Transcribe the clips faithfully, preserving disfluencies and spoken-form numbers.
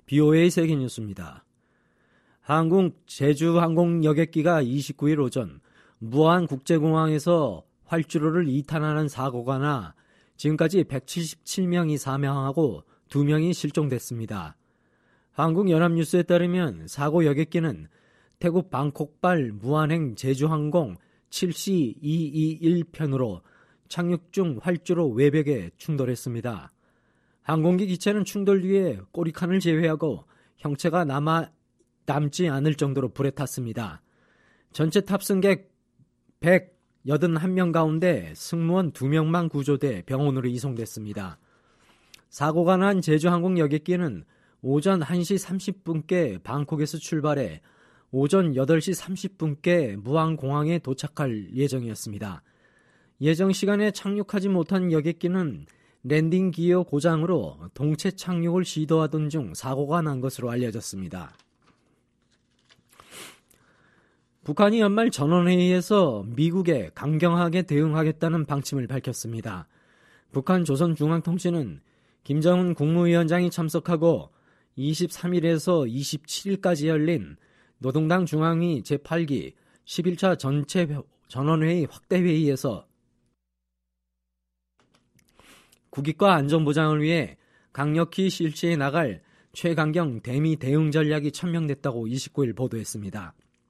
비오에이 세계뉴스입니다. 한국 제주항공 여객기가 이십구 일 오전 무안국제공항에서 활주로를 이탄하는 사고가 나 지금까지 백칠십칠 명이 사망하고 두 명이 실종됐습니다. 한국연합뉴스에 따르면 사고 여객기는 태국 방콕발 무안행 제주항공 칠 씨 이이일 편으로 착륙 중 활주로 외벽에 충돌했습니다. 항공기 기체는 충돌 뒤에 꼬리칸을 제외하고 형체가 남아, 남지 않을 정도로 불에 탔습니다. 전체 탑승객 백팔십일 명 가운데 승무원 두 명만 구조돼 병원으로 이송됐습니다. 사고가 난 제주항공 여객기는 오전 한 시 삼십 분께 방콕에서 출발해 오전 여덟 시 삼십 분께 무안공항에 도착할 예정이었습니다. 예정 시간에 착륙하지 못한 여객기는 랜딩 기어 고장으로 동체 착륙을 시도하던 중 사고가 난 것으로 알려졌습니다. 북한이 연말 전원회의에서 미국에 강경하게 대응하겠다는 방침을 밝혔습니다. 북한 조선중앙통신은 김정은 국무위원장이 참석하고 이십삼 일에서 이십칠 일까지 열린 노동당 중앙위 제팔 기 십일 차 전체 전원회의 확대회의에서 국익과 안전보장을 위해 강력히 실시해 나갈 최강경 대미 대응 전략이 천명됐다고 이십구 일 보도했습니다.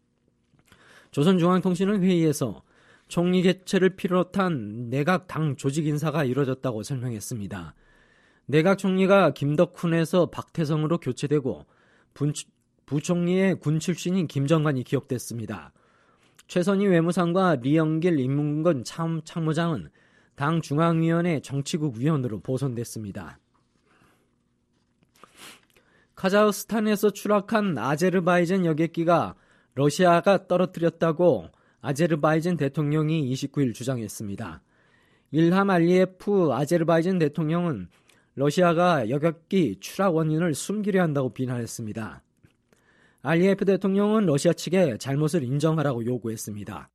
조선중앙통신은 회의에서 총리 개최를 비롯한 내각 당 조직 인사가 이뤄졌다고 설명했습니다. 내각 총리가 김덕훈에서 박태성으로 교체되고 부총리의 군 출신인 김정관이 기억됐습니다. 최선희 외무상과 리영길 인문건 참, 참모장은 당 중앙위원회 정치국 위원으로 보선됐습니다. 카자흐스탄에서 추락한 아제르바이잔 여객기가 러시아가 떨어뜨렸다고 아제르바이잔 대통령이 이십구 일 주장했습니다. 일함 알리예프 아제르바이잔 대통령은 러시아가 여객기 추락 원인을 숨기려 한다고 비난했습니다. 알리예프 대통령은 러시아 측에 잘못을 인정하라고 요구했습니다.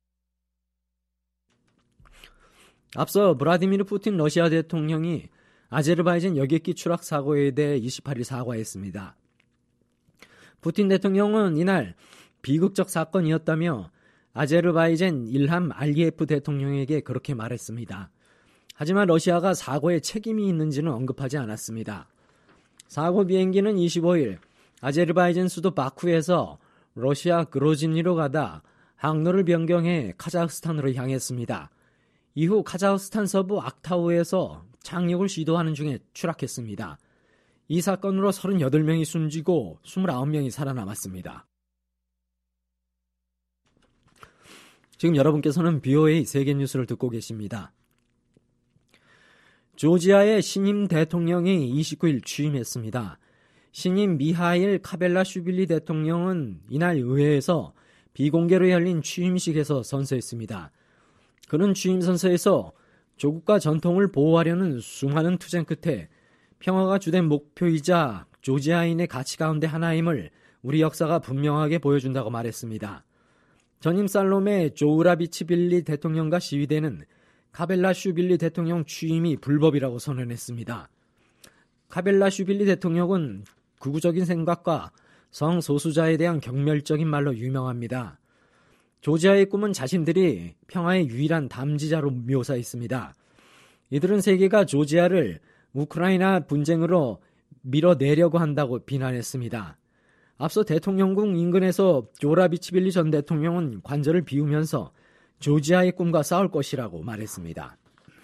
앞서 블라디미르 푸틴 러시아 대통령이 아제르바이잔 여객기 추락 사고에 대해 이십팔 일 사과했습니다. 푸틴 대통령은 이날 비극적 사건이었다며 아제르바이잔 일함 알리예프 대통령에게 그렇게 말했습니다. 하지만 러시아가 사고에 책임이 있는지는 언급하지 않았습니다. 사고 비행기는 이십오 일 아제르바이잔 수도 바쿠에서 러시아 그로즈니로 가다 항로를 변경해 카자흐스탄으로 향했습니다. 이후 카자흐스탄 서부 악타우에서 착륙을 시도하는 중에 추락했습니다. 이 사건으로 서른여덟 명이 숨지고 이십구 명이 살아남았습니다. 지금 여러분께서는 비오에이 세계뉴스를 듣고 계십니다. 조지아의 신임 대통령이 이십구 일 취임했습니다. 신임 미하일 카벨라슈빌리 대통령은 이날 의회에서 비공개로 열린 취임식에서 선서했습니다. 그는 취임 선서에서 조국과 전통을 보호하려는 수많은 투쟁 끝에 평화가 주된 목표이자 조지아인의 가치 가운데 하나임을 우리 역사가 분명하게 보여준다고 말했습니다. 전임 살롬의 조우라비치빌리 대통령과 시위대는 카벨라슈빌리 대통령 취임이 불법이라고 선언했습니다. 카벨라슈빌리 대통령은 극우적인 생각과 성소수자에 대한 경멸적인 말로 유명합니다. 조지아의 꿈은 자신들이 평화의 유일한 담지자로 묘사했습니다. 이들은 세계가 조지아를 우크라이나 분쟁으로 밀어내려고 한다고 비난했습니다. 앞서 대통령궁 인근에서 조라비치빌리 전 대통령은 관절을 비우면서 조지아의 꿈과 싸울 것이라고 말했습니다.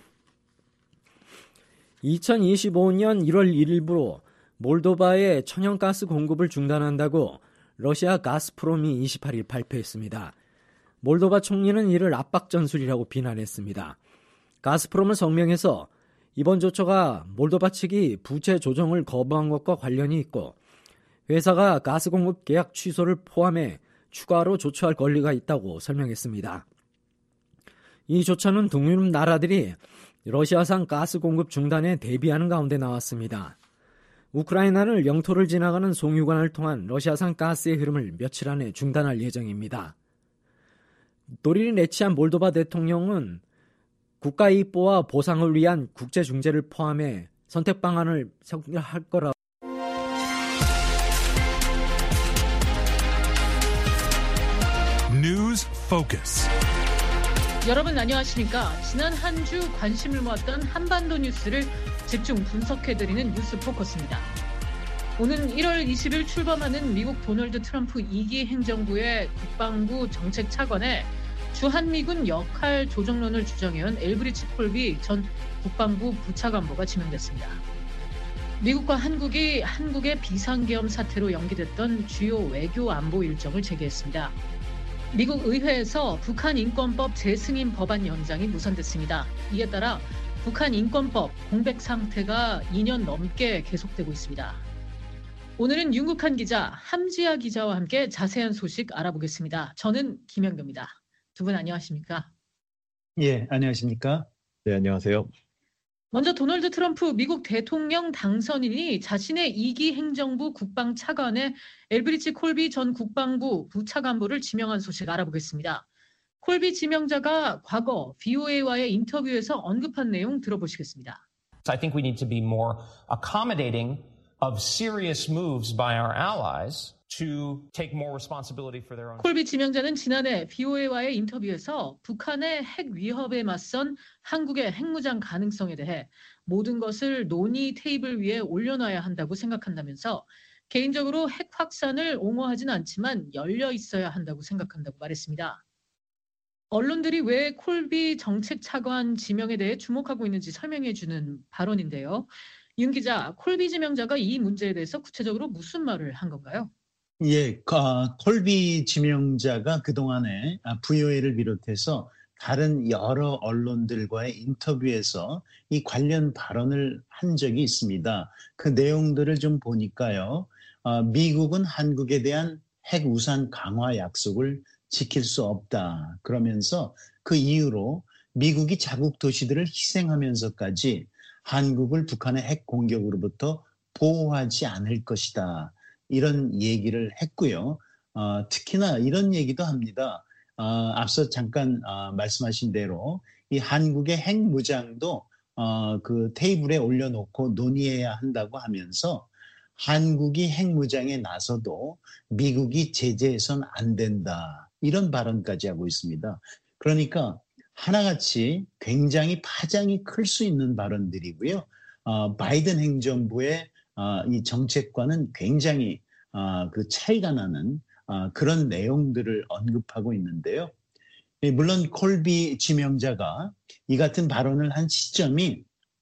이천이십오 년 일월 일일부로 몰도바의 천연가스 공급을 중단한다고 러시아 가스프롬이 이십팔 일 발표했습니다. 몰도바 총리는 이를 압박 전술이라고 비난했습니다. 가스프롬은 성명에서 이번 조처가 몰도바 측이 부채 조정을 거부한 것과 관련이 있고 회사가 가스 공급 계약 취소를 포함해 추가로 조처할 권리가 있다고 설명했습니다. 이 조처는 동유럽 나라들이 러시아산 가스 공급 중단에 대비하는 가운데 나왔습니다. 우크라이나는 영토를 지나가는 송유관을 통한 러시아산 가스의 흐름을 며칠 안에 중단할 예정입니다. 도리를 내치한 몰도바 대통령은 국가 이익 보호와 보상을 위한 국제 중재를 포함해 선택 방안을 선택할 거라고 focus. 여러분 안녕하십니까? 지난 한 주 관심을 모았던 한반도 뉴스를 집중 분석해드리는 뉴스 포커스입니다. 오는 일월 이십일 출범하는 미국 도널드 트럼프 이 기 행정부의 국방부 정책 차관에 주한미군 역할 조정론을 주장해온 엘브리치 콜비 전 국방부 부차관보가 지명됐습니다. 미국과 한국이 한국의 비상계엄 사태로 연기됐던 주요 외교 안보 일정을 재개했습니다. 미국 의회에서 북한 인권법 재승인 법안 연장이 무산됐습니다. 이에 따라 북한 인권법 공백 상태가 이 년 넘게 계속되고 있습니다. 오늘은 윤국한 기자, 함지아 기자와 함께 자세한 소식 알아보겠습니다. 저는 김영규입니다. 두 분 안녕하십니까? 예, 안녕하십니까? 네, 안녕하세요. 먼저 도널드 트럼프 미국 대통령 당선인이 자신의 이 기 행정부 국방차관에 엘브리치 콜비 전 국방부 부차관보를 지명한 소식 알아보겠습니다. 콜비 지명자가 과거 브이오에이와의 인터뷰에서 언급한 내용 들어보시겠습니다. I think we need to be more accommodating of serious moves by our allies to take more responsibility for their own. 콜비 지명자는 지난해 브이오에이와의 인터뷰에서 북한의 핵 위협에 맞선 한국의 핵무장 가능성에 대해 모든 것을 논의 테이블 위에 올려놔야 한다고 생각한다면서 개인적으로 핵 확산을 옹호하진 않지만 열려 있어야 한다고 생각한다고 말했습니다. 언론들이 왜 콜비 정책 차관 지명에 대해 주목하고 있는지 설명해 주는 발언인데요. 윤 기자, 콜비 지명자가 이 문제에 대해서 구체적으로 무슨 말을 한 건가요? 예, 어, 콜비 지명자가 그동안에 브이오에이를 비롯해서 다른 여러 언론들과의 인터뷰에서 이 관련 발언을 한 적이 있습니다. 그 내용들을 좀 보니까요. 어, 미국은 한국에 대한 핵 우산 강화 약속을 지킬 수 없다. 그러면서 그 이유로 미국이 자국 도시들을 희생하면서까지 한국을 북한의 핵 공격으로부터 보호하지 않을 것이다. 이런 얘기를 했고요. 어, 특히나 이런 얘기도 합니다. 어, 앞서 잠깐 어, 말씀하신 대로 이 한국의 핵무장도 어, 그 테이블에 올려놓고 논의해야 한다고 하면서 한국이 핵무장에 나서도 미국이 제재해서는 안 된다. 이런 발언까지 하고 있습니다. 그러니까 하나같이 굉장히 파장이 클 수 있는 발언들이고요. 어, 바이든 행정부의 어, 이 정책과는 굉장히 어, 그 차이가 나는 어, 그런 내용들을 언급하고 있는데요. 예, 물론 콜비 지명자가 이 같은 발언을 한 시점이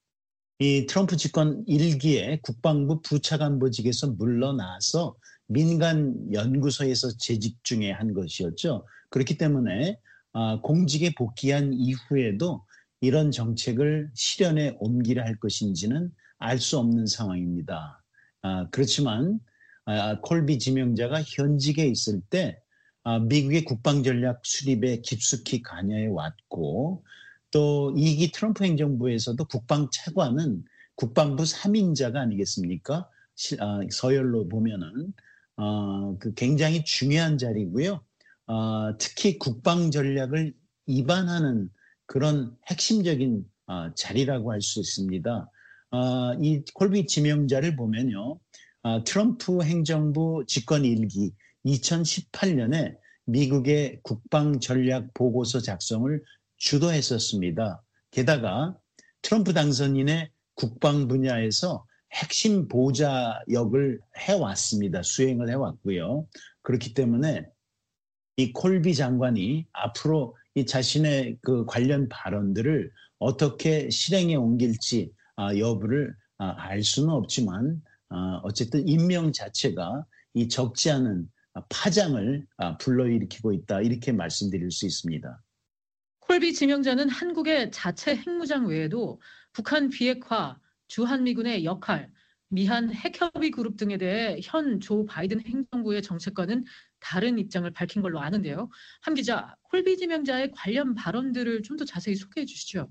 이 트럼프 집권 일 기에 국방부 부차관보직에서 물러나서 민간 연구소에서 재직 중에 한 것이었죠. 그렇기 때문에 어, 공직에 복귀한 이후에도 이런 정책을 실현에 옮기려 할 것인지는 알 수 없는 상황입니다. 아, 그렇지만 아, 콜비 지명자가 현직에 있을 때 아, 미국의 국방전략 수립에 깊숙이 관여해 왔고 또 이 기 트럼프 행정부에서도 국방차관은 국방부 삼 인자가 아니겠습니까? 시, 아, 서열로 보면은 어, 그 굉장히 중요한 자리고요. 어, 특히 국방전략을 입안하는 그런 핵심적인 어, 자리라고 할 수 있습니다. 어, 이 콜비 지명자를 보면요. 어, 트럼프 행정부 집권 일 기 이천십팔 년에 미국의 국방전략 보고서 작성을 주도했었습니다. 게다가 트럼프 당선인의 국방 분야에서 핵심 보좌 역을 해왔습니다. 수행을 해왔고요. 그렇기 때문에 이 콜비 장관이 앞으로 이 자신의 그 관련 발언들을 어떻게 실행에 옮길지 아, 여부를 아, 알 수는 없지만 아, 어쨌든 임명 자체가 이 적지 않은 파장을 아, 불러일으키고 있다 이렇게 말씀드릴 수 있습니다. 콜비 지명자는 한국의 자체 핵무장 외에도 북한 비핵화, 주한미군의 역할, 미한 핵협의 그룹 등에 대해 현 조 바이든 행정부의 정책과는 다른 입장을 밝힌 걸로 아는데요. 함 기자, 콜비 지명자의 관련 발언들을 좀 더 자세히 소개해 주시죠.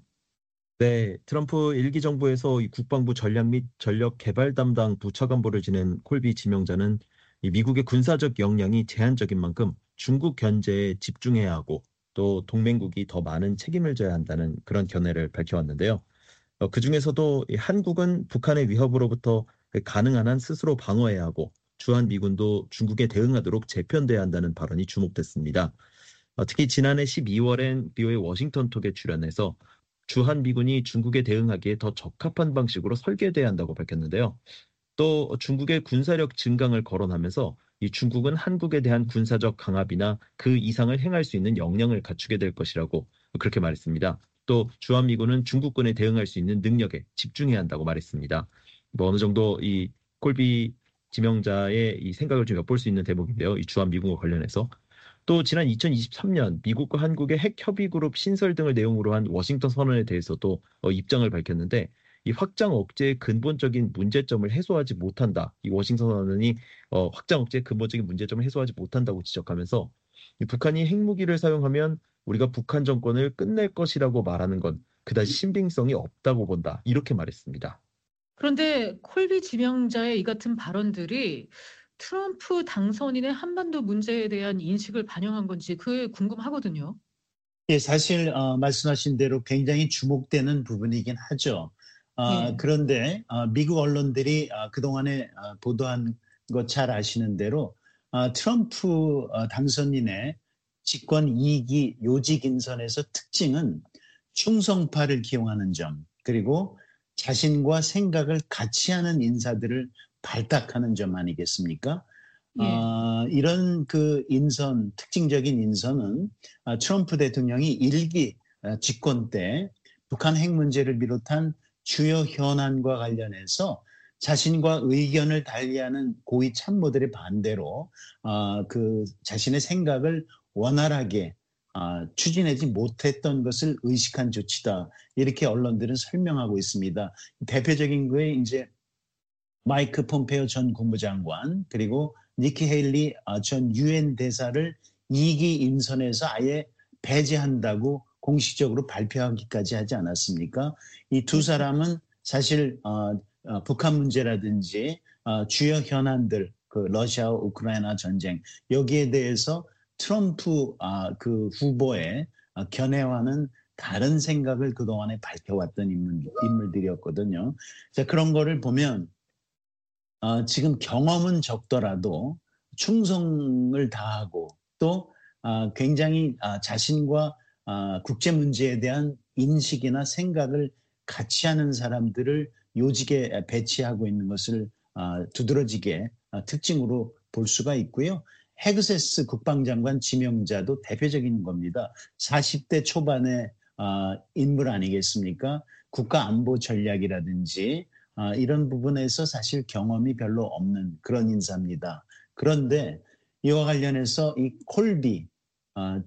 네, 트럼프 일 기 정부에서 이 국방부 전략 및 전력 개발 담당 부차관보를 지낸 콜비 지명자는 이 미국의 군사적 역량이 제한적인 만큼 중국 견제에 집중해야 하고 또 동맹국이 더 많은 책임을 져야 한다는 그런 견해를 밝혀왔는데요. 어, 그중에서도 이 한국은 북한의 위협으로부터 가능한 한 스스로 방어해야 하고 주한미군도 중국에 대응하도록 재편돼야 한다는 발언이 주목됐습니다. 어, 특히 지난해 십이월엔 비오에이 워싱턴 톡에 출연해서 주한 미군이 중국에 대응하기에 더 적합한 방식으로 설계돼야 한다고 밝혔는데요. 또 중국의 군사력 증강을 거론하면서 이 중국은 한국에 대한 군사적 강압이나 그 이상을 행할 수 있는 역량을 갖추게 될 것이라고 그렇게 말했습니다. 또 주한미군은 중국군에 대응할 수 있는 능력에 집중해야 한다고 말했습니다. 뭐 어느 정도 이 콜비 지명자의 이 생각을 좀 엿볼 수 있는 대목인데요. 이 주한미군과 관련해서. 또 지난 이천이십삼 년 미국과 한국의 핵협의그룹 신설 등을 내용으로 한 워싱턴 선언에 대해서도 어, 입장을 밝혔는데 이 확장 억제의 근본적인 문제점을 해소하지 못한다. 이 워싱턴 선언이 어, 확장 억제의 근본적인 문제점을 해소하지 못한다고 지적하면서 이 북한이 핵무기를 사용하면 우리가 북한 정권을 끝낼 것이라고 말하는 건 그다지 신빙성이 없다고 본다. 이렇게 말했습니다. 그런데 콜비 지명자의 이 같은 발언들이 트럼프 당선인의 한반도 문제에 대한 인식을 반영한 건지 그게 궁금하거든요. 예, 사실 어, 말씀하신 대로 굉장히 주목되는 부분이긴 하죠. 어, 예. 그런데 어, 미국 언론들이 어, 그동안에 어, 보도한 것 잘 아시는 대로 어, 트럼프 어, 당선인의 집권 이 기 요직 인선에서 특징은 충성파를 기용하는 점, 그리고 자신과 생각을 같이 하는 인사들을 발탁하는 점 아니겠습니까? 예. 어, 이런 그 인선, 특징적인 인선은 어, 트럼프 대통령이 일 기 어, 집권 때 북한 핵 문제를 비롯한 주요 현안과 관련해서 자신과 의견을 달리하는 고위 참모들의 반대로 어, 그 자신의 생각을 원활하게 어, 추진하지 못했던 것을 의식한 조치다. 이렇게 언론들은 설명하고 있습니다. 대표적인 거에 이제 마이크 폼페오 전 국무장관 그리고 니키 헤일리 전 유엔 대사를 이 기 인선에서 아예 배제한다고 공식적으로 발표하기까지 하지 않았습니까? 이 두 사람은 사실 어, 어, 북한 문제라든지 어, 주요 현안들, 그 러시아 우크라이나 전쟁 여기에 대해서 트럼프 아, 그 후보의 어, 견해와는 다른 생각을 그동안에 밝혀왔던 인물, 인물들이었거든요. 자, 그런 거를 보면 어, 지금 경험은 적더라도 충성을 다하고 또 어, 굉장히 어, 자신과 어, 국제 문제에 대한 인식이나 생각을 같이 하는 사람들을 요직에 배치하고 있는 것을 어, 두드러지게 어, 특징으로 볼 수가 있고요. 헤그세스 국방장관 지명자도 대표적인 겁니다. 사십 대 초반의 어, 인물 아니겠습니까? 국가안보 전략이라든지 아, 이런 부분에서 사실 경험이 별로 없는 그런 인사입니다. 그런데 이와 관련해서 이 콜비 어,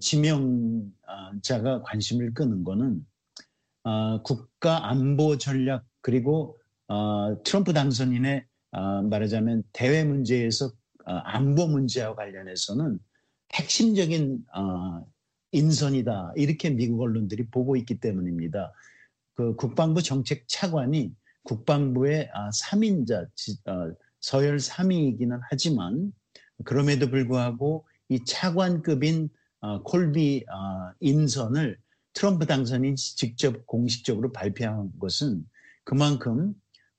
지명자가 관심을 끄는 거는 어, 국가 안보 전략 그리고 어, 트럼프 당선인의 어, 말하자면 대외 문제에서 어, 안보 문제와 관련해서는 핵심적인 어, 인선이다. 이렇게 미국 언론들이 보고 있기 때문입니다. 그 국방부 정책 차관이 국방부의 삼 인자, 서열 삼 위이기는 하지만 그럼에도 불구하고 이 차관급인 콜비 인선을 트럼프 당선인이 직접 공식적으로 발표한 것은 그만큼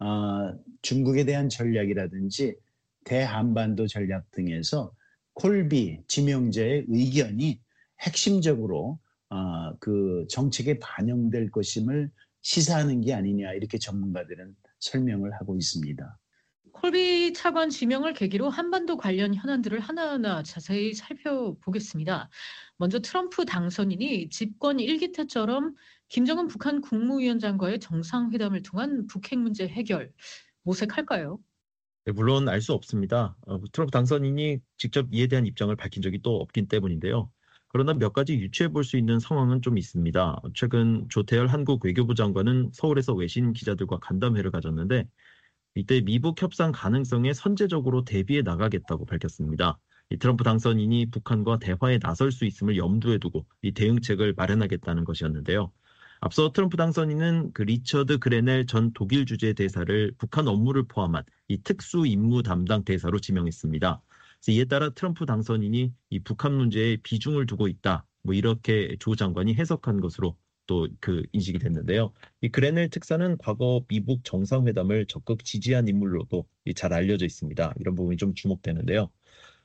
중국에 대한 전략이라든지 대한반도 전략 등에서 콜비 지명자의 의견이 핵심적으로 그 정책에 반영될 것임을 시사하는 게 아니냐 이렇게 전문가들은 설명을 하고 있습니다. 콜비 차관 지명을 계기로 한반도 관련 현안들을 하나하나 자세히 살펴보겠습니다. 먼저 트럼프 당선인이 집권 일 기 때처럼 김정은 북한 국무위원장과의 정상회담을 통한 북핵 문제 해결 모색할까요? 네, 물론 알 수 없습니다. 어, 트럼프 당선인이 직접 이에 대한 입장을 밝힌 적이 또 없긴 때문인데요. 그러나 몇 가지 유추해 볼 수 있는 상황은 좀 있습니다. 최근 조태열 한국 외교부 장관은 서울에서 외신 기자들과 간담회를 가졌는데 이때 미북 협상 가능성에 선제적으로 대비해 나가겠다고 밝혔습니다. 이 트럼프 당선인이 북한과 대화에 나설 수 있음을 염두에 두고 이 대응책을 마련하겠다는 것이었는데요. 앞서 트럼프 당선인은 그 리처드 그레넬 전 독일 주재 대사를 북한 업무를 포함한 이 특수 임무 담당 대사로 지명했습니다. 이에 따라 트럼프 당선인이 이 북한 문제에 비중을 두고 있다. 뭐 이렇게 조 장관이 해석한 것으로 또 그 인식이 됐는데요. 이 그레넬 특사는 과거 미북 정상회담을 적극 지지한 인물로도 잘 알려져 있습니다. 이런 부분이 좀 주목되는데요.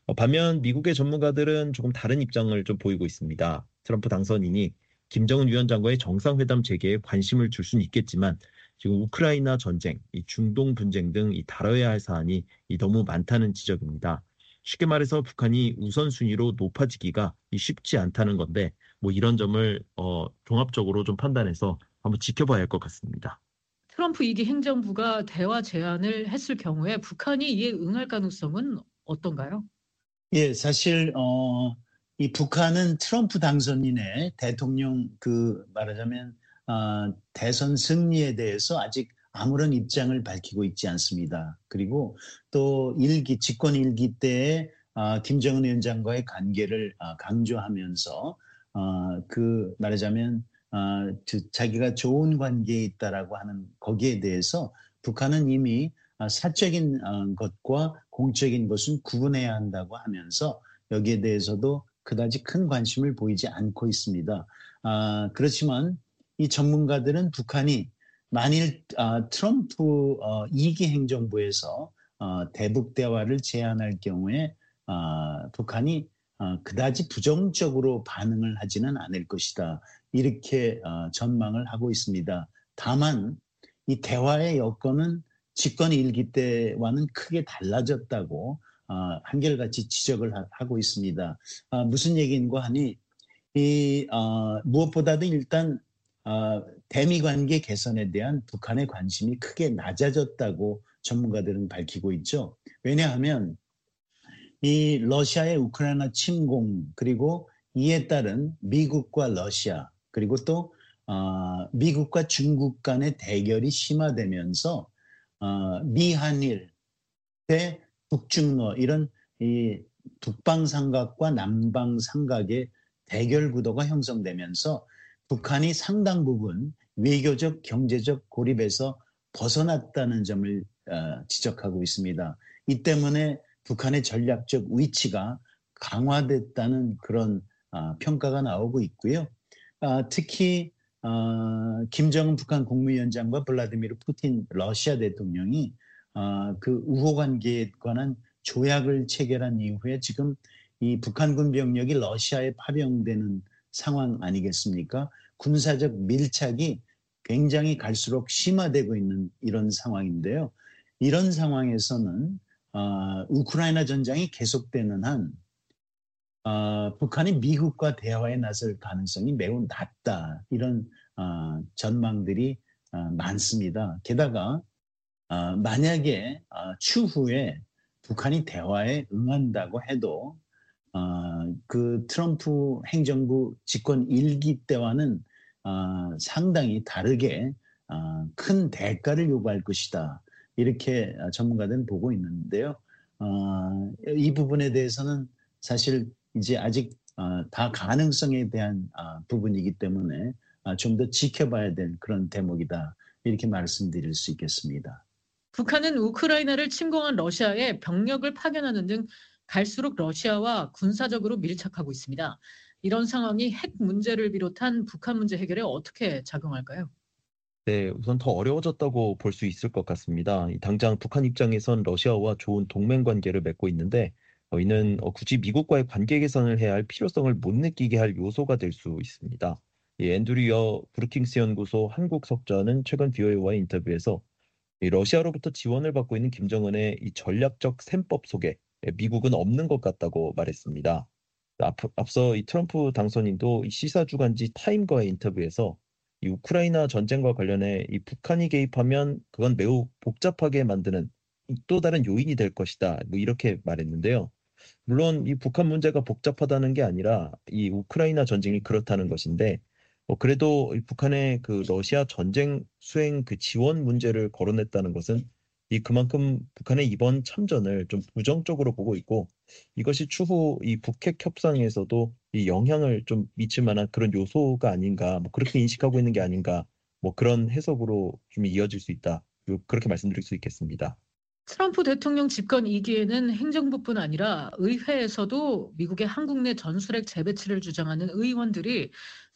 어, 반면 미국의 전문가들은 조금 다른 입장을 좀 보이고 있습니다. 트럼프 당선인이 김정은 위원장과의 정상회담 재개에 관심을 줄 수는 있겠지만 지금 우크라이나 전쟁, 이 중동 분쟁 등 이 다뤄야 할 사안이 이 너무 많다는 지적입니다. 쉽게 말해서 북한이 우선순위로 높아지기가 이 쉽지 않다는 건데 뭐 이런 점을 어, 종합적으로 좀 판단해서 한번 지켜봐야 할 것 같습니다. 트럼프 이 기 행정부가 대화 제안을 했을 경우에 북한이 이에 응할 가능성은 어떤가요? 예, 사실 어, 이 북한은 트럼프 당선인의 대통령 그 말하자면 어, 대선 승리에 대해서 아직 아무런 입장을 밝히고 있지 않습니다. 그리고 또 일기 집권 일기 때에 어, 김정은 위원장과의 관계를 어, 강조하면서 어, 그 말하자면 어, 그 자기가 좋은 관계에 있다라고 하는 거기에 대해서 북한은 이미 어, 사적인 어, 것과 공적인 것은 구분해야 한다고 하면서 여기에 대해서도 그다지 큰 관심을 보이지 않고 있습니다. 아, 그렇지만 이 전문가들은 북한이 만일 어, 트럼프 어, 이 기 행정부에서 어, 대북 대화를 제안할 경우에 어, 북한이 어, 그다지 부정적으로 반응을 하지는 않을 것이다. 이렇게 어, 전망을 하고 있습니다. 다만 이 대화의 여건은 집권 일기 때와는 크게 달라졌다고 어, 한결같이 지적을 하, 하고 있습니다. 어, 무슨 얘기인가 하니 이 어, 무엇보다도 일단 어, 대미 관계 개선에 대한 북한의 관심이 크게 낮아졌다고 전문가들은 밝히고 있죠. 왜냐하면 이 러시아의 우크라이나 침공 그리고 이에 따른 미국과 러시아 그리고 또 어, 미국과 중국 간의 대결이 심화되면서 어, 미한일 대 북중러 이런 이 북방 삼각과 남방 삼각의 대결 구도가 형성되면서 북한이 상당 부분 외교적 경제적 고립에서 벗어났다는 점을 어, 지적하고 있습니다. 이 때문에 북한의 전략적 위치가 강화됐다는 그런 어, 평가가 나오고 있고요. 어, 특히 어, 김정은 북한 국무위원장과 블라디미르 푸틴 러시아 대통령이 어, 그 우호 관계에 관한 조약을 체결한 이후에 지금 이 북한군 병력이 러시아에 파병되는 상황 아니겠습니까? 군사적 밀착이 굉장히 갈수록 심화되고 있는 이런 상황인데요. 이런 상황에서는 어, 우크라이나 전쟁이 계속되는 한 어, 북한이 미국과 대화에 나설 가능성이 매우 낮다. 이런 어, 전망들이 어, 많습니다. 게다가 어, 만약에 어, 추후에 북한이 대화에 응한다고 해도 어, 그 트럼프 행정부 집권 일기 때와는 어, 상당히 다르게 어, 큰 대가를 요구할 것이다. 이렇게 전문가들은 보고 있는데요. 어, 이 부분에 대해서는 사실 이제 아직 어, 다 가능성에 대한 어, 부분이기 때문에 어, 좀 더 지켜봐야 될 그런 대목이다. 이렇게 말씀드릴 수 있겠습니다. 북한은 우크라이나를 침공한 러시아에 병력을 파견하는 등 갈수록 러시아와 군사적으로 밀착하고 있습니다. 이런 상황이 핵 문제를 비롯한 북한 문제 해결에 어떻게 작용할까요? 네, 우선 더 어려워졌다고 볼 수 있을 것 같습니다. 이 당장 북한 입장에선 러시아와 좋은 동맹 관계를 맺고 있는데 어, 이는 어, 굳이 미국과의 관계 개선을 해야 할 필요성을 못 느끼게 할 요소가 될 수 있습니다. 이 앤드류 여 브루킹스 연구소 한국 석좌는 최근 브이오에이와의 인터뷰에서 이 러시아로부터 지원을 받고 있는 김정은의 이 전략적 셈법 속에 미국은 없는 것 같다고 말했습니다. 앞, 앞서 이 트럼프 당선인도 이 시사 주간지 타임과의 인터뷰에서 이 우크라이나 전쟁과 관련해 이 북한이 개입하면 그건 매우 복잡하게 만드는 또 다른 요인이 될 것이다. 뭐 이렇게 말했는데요. 물론 이 북한 문제가 복잡하다는 게 아니라 이 우크라이나 전쟁이 그렇다는 것인데 어, 그래도 이 북한의 그 러시아 전쟁 수행 그 지원 문제를 거론했다는 것은 이 그만큼 북한의 이번 참전을 좀 부정적으로 보고 있고 이것이 추후 이 북핵 협상에서도 이 영향을 좀 미칠 만한 그런 요소가 아닌가 뭐 그렇게 인식하고 있는 게 아닌가 뭐 그런 해석으로 좀 이어질 수 있다. 그렇게 말씀드릴 수 있겠습니다. 트럼프 대통령 집권 이 기에는 행정부뿐 아니라 의회에서도 미국의 한국 내 전술핵 재배치를 주장하는 의원들이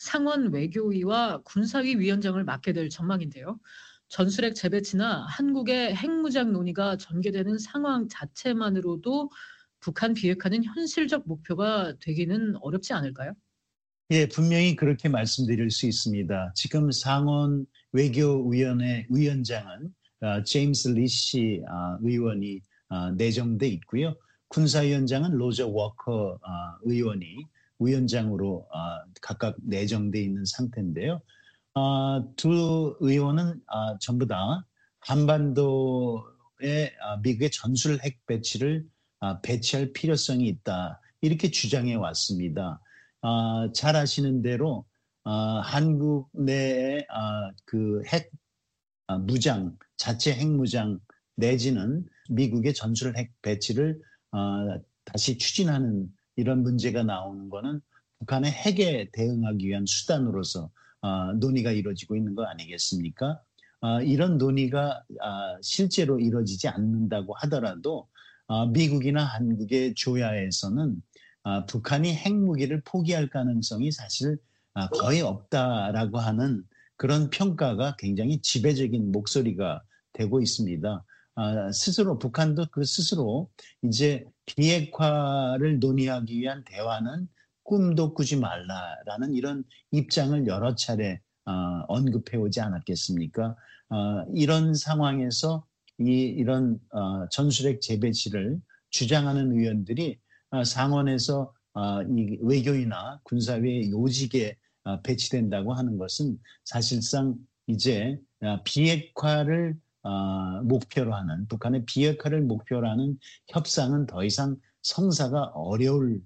상원 외교위와 군사위 위원장을 맡게 될 전망인데요. 전술핵 재배치나 한국의 핵무장 논의가 전개되는 상황 자체만으로도 북한 비핵화는 현실적 목표가 되기는 어렵지 않을까요? 예, 분명히 그렇게 말씀드릴 수 있습니다. 지금 상원 외교위원회 위원장은 어, 제임스 리시 어, 의원이 어, 내정돼 있고요. 군사위원장은 로저 워커 어, 의원이 위원장으로 어, 각각 내정돼 있는 상태인데요. 어, 두 의원은 어, 전부 다 한반도에 어, 미국의 전술 핵 배치를 어, 배치할 필요성이 있다. 이렇게 주장해 왔습니다. 어, 잘 아시는 대로 어, 한국 내에 어, 그 핵 어, 무장, 자체 핵 무장 내지는 미국의 전술 핵 배치를 어, 다시 추진하는 이런 문제가 나오는 거는 북한의 핵에 대응하기 위한 수단으로서 어, 논의가 이루어지고 있는 거 아니겠습니까? 어, 이런 논의가 어, 실제로 이루어지지 않는다고 하더라도 어, 미국이나 한국의 조야에서는 아, 북한이 핵무기를 포기할 가능성이 사실 아, 거의 없다라고 하는 그런 평가가 굉장히 지배적인 목소리가 되고 있습니다. 아, 스스로 북한도 그 스스로 이제 비핵화를 논의하기 위한 대화는 꿈도 꾸지 말라라는 이런 입장을 여러 차례 아, 언급해 오지 않았겠습니까? 아, 이런 상황에서 이, 이런 어, 전술핵 재배치를 주장하는 의원들이 상원에서 이 외교위나 군사위의 요직에 배치된다고 하는 것은 사실상 이제 비핵화를 목표로 하는 북한의 비핵화를 목표로 하는 협상은 더 이상 성사가 어려울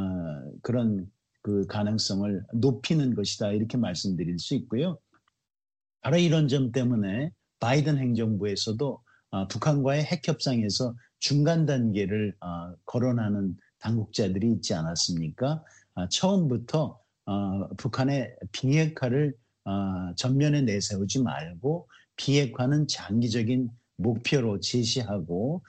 그런 그 가능성을 높이는 것이다 이렇게 말씀드릴 수 있고요. 바로 이런 점 때문에 바이든 행정부에서도 북한과의 핵 협상에서 중간 단계를 거론하는 당국자들이 있지 않았습니까? 처음부터 북한의 비핵화를 전면에 내세우지 말고 비핵화는 장기적인 목표로 제시하고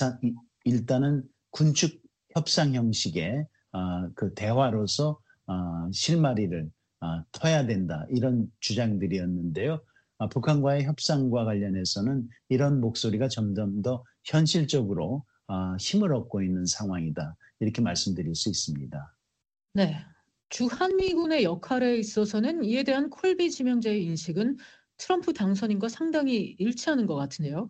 일단은 군축 협상 형식의 그 대화로서 실마리를 터야 된다 이런 주장들이었는데요. 북한과의 협상과 관련해서는 이런 목소리가 점점 더 현실적으로 힘을 얻고 있는 상황이다. 이렇게 말씀드릴 수 있습니다. 네. 주한미군의 역할에 있어서는 이에 대한 콜비 지명자의 인식은 트럼프 당선인과 상당히 일치하는 것 같은데요.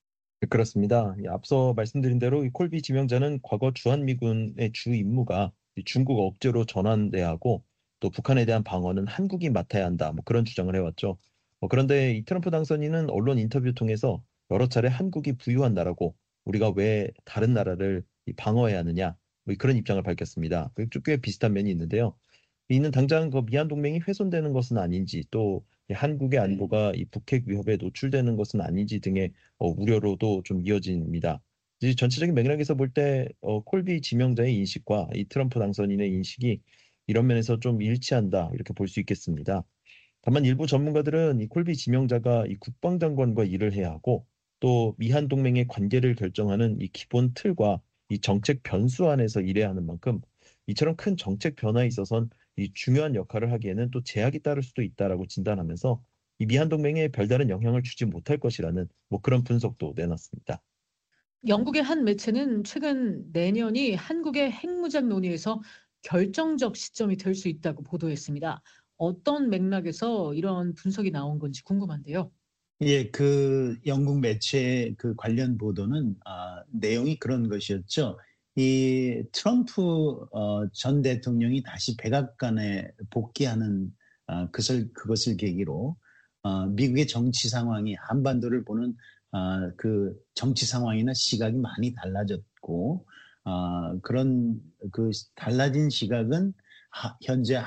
그렇습니다. 앞서 말씀드린 대로 이 콜비 지명자는 과거 주한미군의 주 임무가 중국 억제로 전환돼야 하고 또 북한에 대한 방어는 한국이 맡아야 한다. 뭐 그런 주장을 해왔죠. 뭐 그런데 이 트럼프 당선인은 언론 인터뷰 통해서 여러 차례 한국이 부유한 나라고 우리가 왜 다른 나라를 방어해야 하느냐 뭐 그런 입장을 밝혔습니다. 꽤 비슷한 면이 있는데요. 이는 당장 그 미한 동맹이 훼손되는 것은 아닌지 또 한국의 안보가 이 북핵 위협에 노출되는 것은 아닌지 등의 어, 우려로도 좀 이어집니다. 이제 전체적인 맥락에서 볼 때 어, 콜비 지명자의 인식과 이 트럼프 당선인의 인식이 이런 면에서 좀 일치한다 이렇게 볼 수 있겠습니다. 다만 일부 전문가들은 이 콜비 지명자가 이 국방장관과 일을 해야 하고 또 미한 동맹의 관계를 결정하는 이 기본 틀과 이 정책 변수 안에서 일해야 하는 만큼 이처럼 큰 정책 변화에 있어서는 이 중요한 역할을 하기에는 또 제약이 따를 수도 있다라고 진단하면서 이 미한 동맹에 별다른 영향을 주지 못할 것이라는 뭐 그런 분석도 내놨습니다. 영국의 한 매체는 최근 내년이 한국의 핵무장 논의에서 결정적 시점이 될 수 있다고 보도했습니다. 어떤 맥락에서 이런 분석이 나온 건지 궁금한데요. 예, 그 영국 매체의 그 관련 보도는 아, 내용이 그런 것이었죠. 이 트럼프 어, 전 대통령이 다시 백악관에 복귀하는 아, 그것을, 그것을 계기로 어, 미국의 정치 상황이 한반도를 보는 아, 그 정치 상황이나 시각이 많이 달라졌고 아, 그런 그 달라진 시각은 하, 현재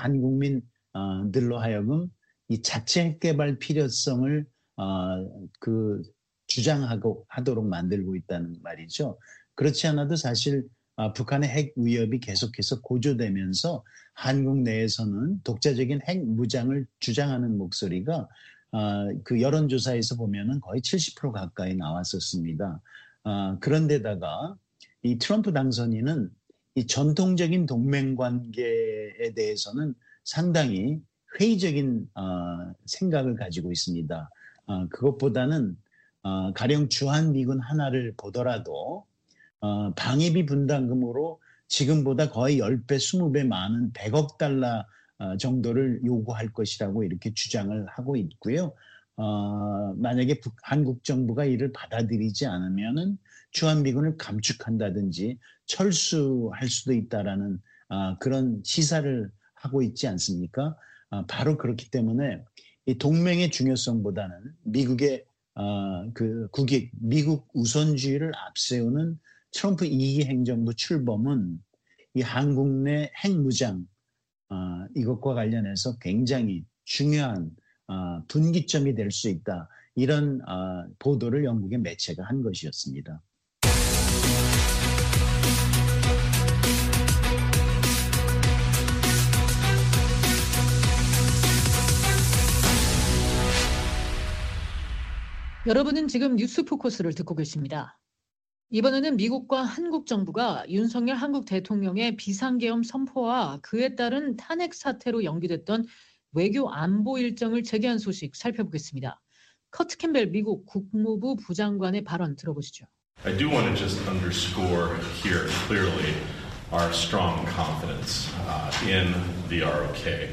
한국민들로 하여금 이 자체 핵 개발 필요성을 어, 그 주장하고 하도록 만들고 있다는 말이죠. 그렇지 않아도 사실 아, 북한의 핵 위협이 계속해서 고조되면서 한국 내에서는 독자적인 핵 무장을 주장하는 목소리가 아, 그 여론조사에서 보면은 거의 칠십 퍼센트 가까이 나왔었습니다. 아, 그런데다가 이 트럼프 당선인은 이 전통적인 동맹 관계에 대해서는 상당히 회의적인 어, 생각을 가지고 있습니다. 어, 그것보다는 어, 가령 주한미군 하나를 보더라도 어, 방위비 분담금으로 지금보다 거의 십 배, 이십 배 많은 백억 달러 어, 정도를 요구할 것이라고 이렇게 주장을 하고 있고요. 어, 만약에 북, 한국 정부가 이를 받아들이지 않으면은 주한미군을 감축한다든지 철수할 수도 있다라는 어, 그런 시사를 하고 있지 않습니까? 어, 바로 그렇기 때문에 이 동맹의 중요성보다는 미국의 어, 그 국익, 미국 우선주의를 앞세우는 트럼프 이 기 행정부 출범은 이 한국 내 핵무장 어, 이것과 관련해서 굉장히 중요한 어, 분기점이 될 수 있다. 이런 어, 보도를 영국의 매체가 한 것이었습니다. 여러분은 지금 뉴스 포커스를 듣고 계십니다. 이번에는 미국과 한국 정부가 윤석열 한국 대통령의 비상계엄 선포와 그에 따른 탄핵 사태로 연기됐던 외교 안보 일정을 재개한 소식 살펴보겠습니다. 커트 캠벨 미국 국무부 부장관의 발언 들어보시죠. I do want to just underscore here clearly our strong confidence uh, in the 알 오 케이.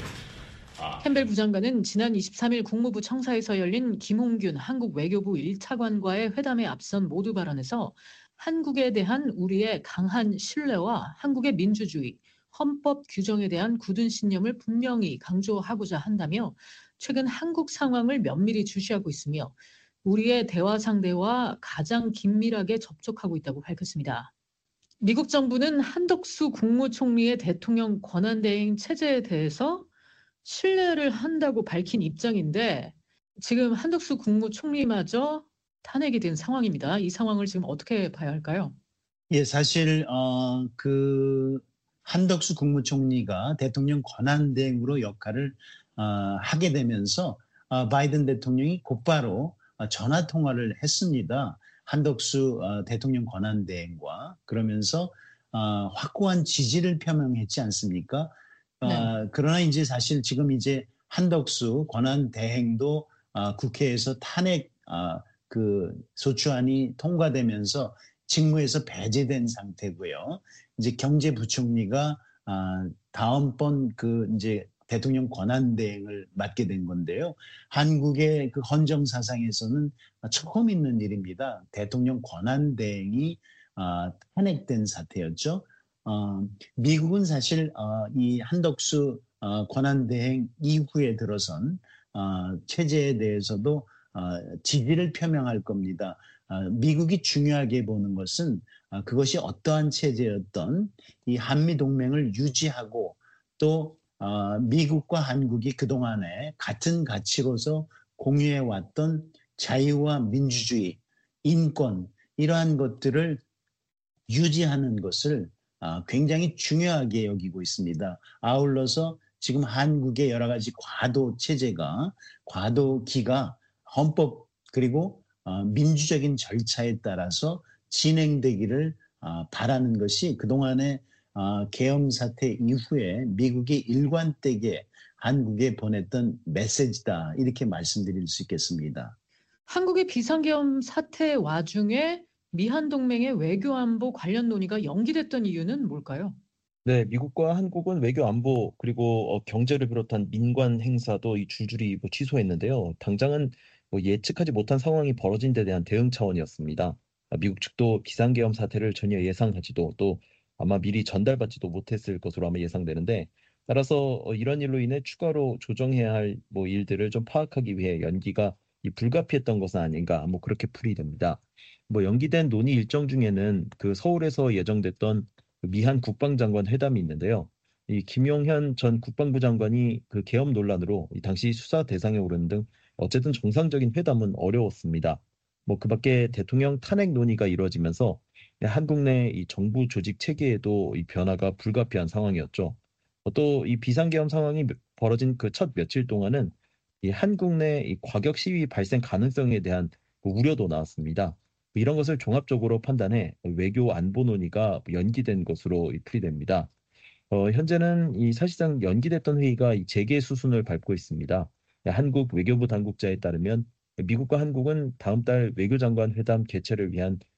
캠벨 부장관은 지난 이십삼 일 국무부 청사에서 열린 김홍균 한국 외교부 일 차관과의 회담에 앞선 모두 발언에서 한국에 대한 우리의 강한 신뢰와 한국의 민주주의, 헌법 규정에 대한 굳은 신념을 분명히 강조하고자 한다며 최근 한국 상황을 면밀히 주시하고 있으며 우리의 대화 상대와 가장 긴밀하게 접촉하고 있다고 밝혔습니다. 미국 정부는 한덕수 국무총리의 대통령 권한대행 체제에 대해서 신뢰를 한다고 밝힌 입장인데 지금 한덕수 국무총리마저 탄핵이 된 상황입니다. 이 상황을 지금 어떻게 봐야 할까요? 예, 사실 어, 그 한덕수 국무총리가 대통령 권한대행으로 역할을 어, 하게 되면서 어, 바이든 대통령이 곧바로 어, 전화 통화를 했습니다. 한덕수 어, 대통령 권한대행과 그러면서 어, 확고한 지지를 표명했지 않습니까? 네. 어, 그러나 이제 사실 지금 이제 한덕수 권한대행도 어, 국회에서 탄핵 어, 그 소추안이 통과되면서 직무에서 배제된 상태고요. 이제 경제부총리가 아, 다음번 그 이제 대통령 권한대행을 맡게 된 건데요. 한국의 그 헌정 사상에서는 처음 있는 일입니다. 대통령 권한대행이 아, 탄핵된 사태였죠. 어, 미국은 사실 어, 이 한덕수 어, 권한대행 이후에 들어선 어, 체제에 대해서도 어, 지지를 표명할 겁니다. 어, 미국이 중요하게 보는 것은 어, 그것이 어떠한 체제였던 이 한미동맹을 유지하고 또 어, 미국과 한국이 그동안에 같은 가치로서 공유해왔던 자유와 민주주의, 인권 이러한 것들을 유지하는 것을 어, 굉장히 중요하게 여기고 있습니다. 아울러서 지금 한국의 여러 가지 과도 체제가, 과도기가 헌법 그리고 어, 민주적인 절차에 따라서 진행되기를 어, 바라는 것이 그동안의 어, 계엄 사태 이후에 미국이 일관되게 한국에 보냈던 메시지다 이렇게 말씀드릴 수 있겠습니다. 한국의 비상계엄 사태 와중에 미한동맹의 외교안보 관련 논의가 연기됐던 이유는 뭘까요? 네, 미국과 한국은 외교 안보 그리고 어, 경제를 비롯한 민관 행사도 이 줄줄이 뭐 취소했는데요. 당장은 뭐 예측하지 못한 상황이 벌어진 데 대한 대응 차원이었습니다. 아, 미국 측도 비상계엄 사태를 전혀 예상하지도 또 아마 미리 전달받지도 못했을 것으로 아마 예상되는데 따라서 어, 이런 일로 인해 추가로 조정해야 할 뭐 일들을 좀 파악하기 위해 연기가 이 불가피했던 것은 아닌가 뭐 그렇게 풀이됩니다. 뭐 연기된 논의 일정 중에는 그 서울에서 예정됐던 미한 국방장관 회담이 있는데요. 이 김용현 전 국방부 장관이 그 계엄 논란으로 이 당시 수사 대상에 오르는 등 어쨌든 정상적인 회담은 어려웠습니다. 뭐 그밖에 대통령 탄핵 논의가 이루어지면서 한국 내 이 정부 조직 체계에도 이 변화가 불가피한 상황이었죠. 또 이 비상계엄 상황이 벌어진 그 첫 며칠 동안은 이 한국 내 이 과격 시위 발생 가능성에 대한 그 우려도 나왔습니다. 이런 것을 종합적으로 판단해 외교 안보 논의가 연기된 것으로 풀이됩니다. 어, 현재는 이 사실상 연기됐던 회의가 이 재개 수순을 밟고 있습니다. 한국 외교부 당국자에 따르면 미국과 한국은 다음 달 외교장관 회담 개최를 위한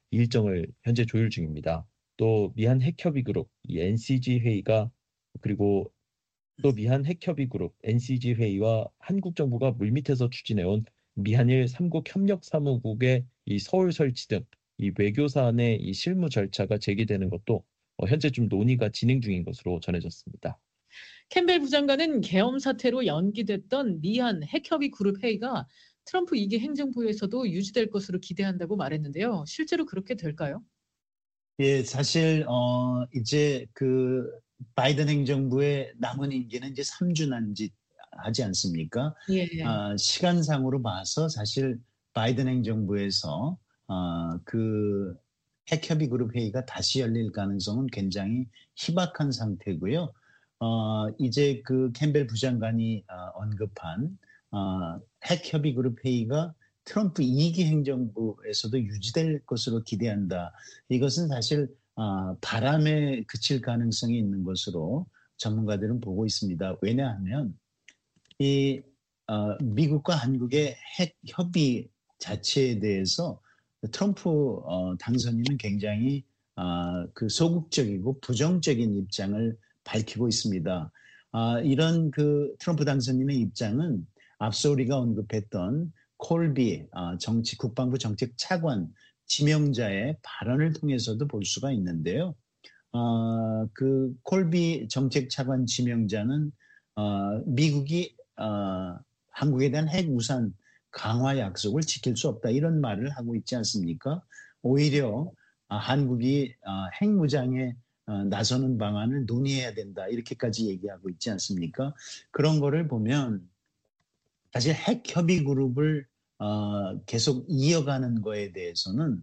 일정을 현재 조율 중입니다. 또 미한 핵협의그룹 이 엔씨지 회의가 그리고 또 미한 핵협의그룹 엔씨지 회의와 한국 정부가 물밑에서 추진해온 미한일 삼국 협력사무국의 이 서울 설치 등 이 외교 사안의 이 실무 절차가 제기되는 것도 어, 현재 좀 논의가 진행 중인 것으로 전해졌습니다. 캠벨 부장관은 계엄 사태로 연기됐던 미한 핵협의 그룹 회의가 트럼프 이 기 행정부에서도 유지될 것으로 기대한다고 말했는데요. 실제로 그렇게 될까요? 예, 사실 어 이제 그 바이든 행정부의 남은 임기는 이제 삼 주 남짓 하지 않습니까? 예. 아, 시간상으로 봐서 사실 바이든 행정부에서 어, 그 핵협의 그룹 회의가 다시 열릴 가능성은 굉장히 희박한 상태고요. 어, 이제 그 캠벨 부장관이 어, 언급한 어, 핵협의 그룹 회의가 트럼프 이 기 행정부에서도 유지될 것으로 기대한다. 이것은 사실 어, 바람에 그칠 가능성이 있는 것으로 전문가들은 보고 있습니다. 왜냐하면 이 어, 미국과 한국의 핵 협의 자체에 대해서 트럼프 어, 당선인은 굉장히 어, 그 소극적이고 부정적인 입장을 밝히고 있습니다. 어, 이런 그 트럼프 당선인의 입장은 앞서 우리가 언급했던 콜비 어, 정치 국방부 정책 차관 지명자의 발언을 통해서도 볼 수가 있는데요. 어, 그 콜비 정책 차관 지명자는 어, 미국이 어, 한국에 대한 핵 우산 강화 약속을 지킬 수 없다 이런 말을 하고 있지 않습니까? 오히려 어, 한국이 어, 핵무장에 어, 나서는 방안을 논의해야 된다 이렇게까지 얘기하고 있지 않습니까? 그런 거를 보면 사실 핵 협의 그룹을 어, 계속 이어가는 거에 대해서는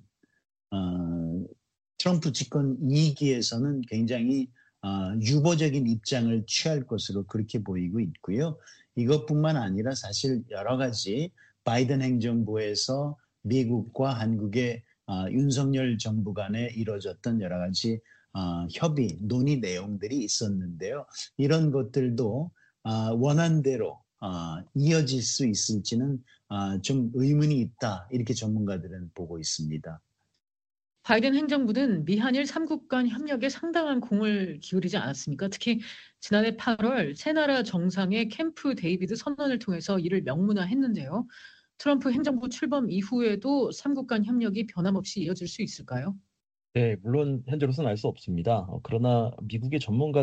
어, 트럼프 집권 이 기에서는 굉장히 어, 유보적인 입장을 취할 것으로 그렇게 보이고 있고요. 이것뿐만 아니라 사실 여러 가지 바이든 행정부에서 미국과 한국의 어, 윤석열 정부 간에 이루어졌던 여러 가지 어, 협의, 논의 내용들이 있었는데요. 이런 것들도 어, 원한대로 어, 이어질 수 있을지는 어, 좀 의문이 있다. 이렇게 전문가들은 보고 있습니다. 바이든 행정부는 미한일 삼국 간 협력에 상당한 공을 기울이지 않았습니까? 특히 지난해 팔월 세 나라 정상의 캠프 데이비드 선언을 통해서 이를 명문화했는데요. 트럼프 행정부 출범 이후에도 삼국 간 협력이 변함없이 이어질 수 있을까요? 네, 물론 현재로서는 알 수 없습니다. 어, 그러나 미국의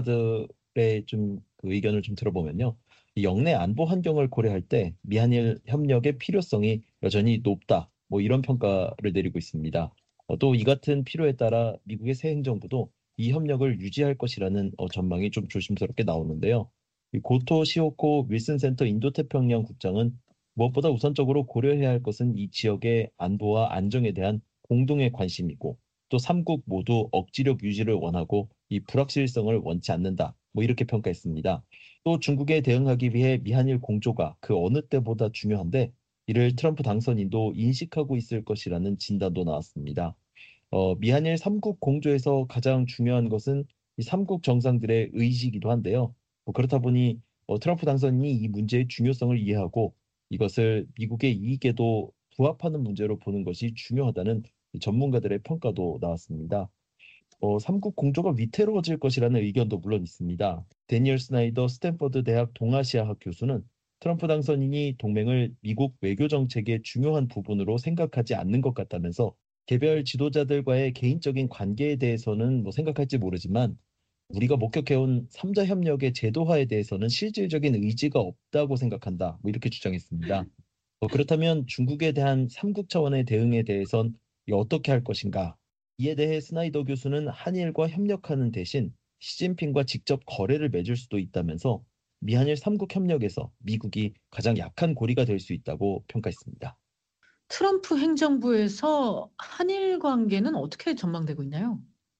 전문가들의 좀 그 의견을 좀 들어보면요. 이 영내 안보 환경을 고려할 때 미한일 협력의 필요성이 여전히 높다. 뭐 이런 평가를 내리고 있습니다. 어, 또 이 같은 필요에 따라 미국의 새 행정부도 이 협력을 유지할 것이라는 어, 전망이 좀 조심스럽게 나오는데요. 이 고토 시오코 윌슨 센터 인도태평양 국장은 무엇보다 우선적으로 고려해야 할 것은 이 지역의 안보와 안정에 대한 공동의 관심이고 또 삼국 모두 억지력 유지를 원하고 이 불확실성을 원치 않는다. 뭐 이렇게 평가했습니다. 또 중국에 대응하기 위해 미한일 공조가 그 어느 때보다 중요한데 이를 트럼프 당선인도 인식하고 있을 것이라는 진단도 나왔습니다. 어, 미한일 삼국 공조에서 가장 중요한 것은 이 삼국 정상들의 의지이기도 한데요. 뭐 그렇다 보니 어, 트럼프 당선인이 이 문제의 중요성을 이해하고 이것을 미국의 이익에도 부합하는 문제로 보는 것이 중요하다는 전문가들의 평가도 나왔습니다. 어, 삼국 공조가 위태로워질 것이라는 의견도 물론 있습니다. 데니얼 스나이더 스탠퍼드 대학 동아시아학 교수는 트럼프 당선인이 동맹을 미국 외교 정책의 중요한 부분으로 생각하지 않는 것 같다면서 개별 지도자들과의 개인적인 관계에 대해서는 뭐 생각할지 모르지만 우리가 목격해온 삼자 협력의 제도화에 대해서는 실질적인 의지가 없다고 생각한다. 뭐 이렇게 주장했습니다. 어, 그렇다면 중국에 대한 삼국 차원의 대응에 대해선 어떻게 할 것인가? 이에 대해 스나이더 교수는 한일과 협력하는 대신 시진핑과 직접 거래를 맺을 수도 있다면서 미한일 삼국 협력에서 미국이 가장 약한 고리가 될 수 있다고 평가했습니다. 트럼프 행정부에서 한일 관계는 어떻게 전망되고 있나요?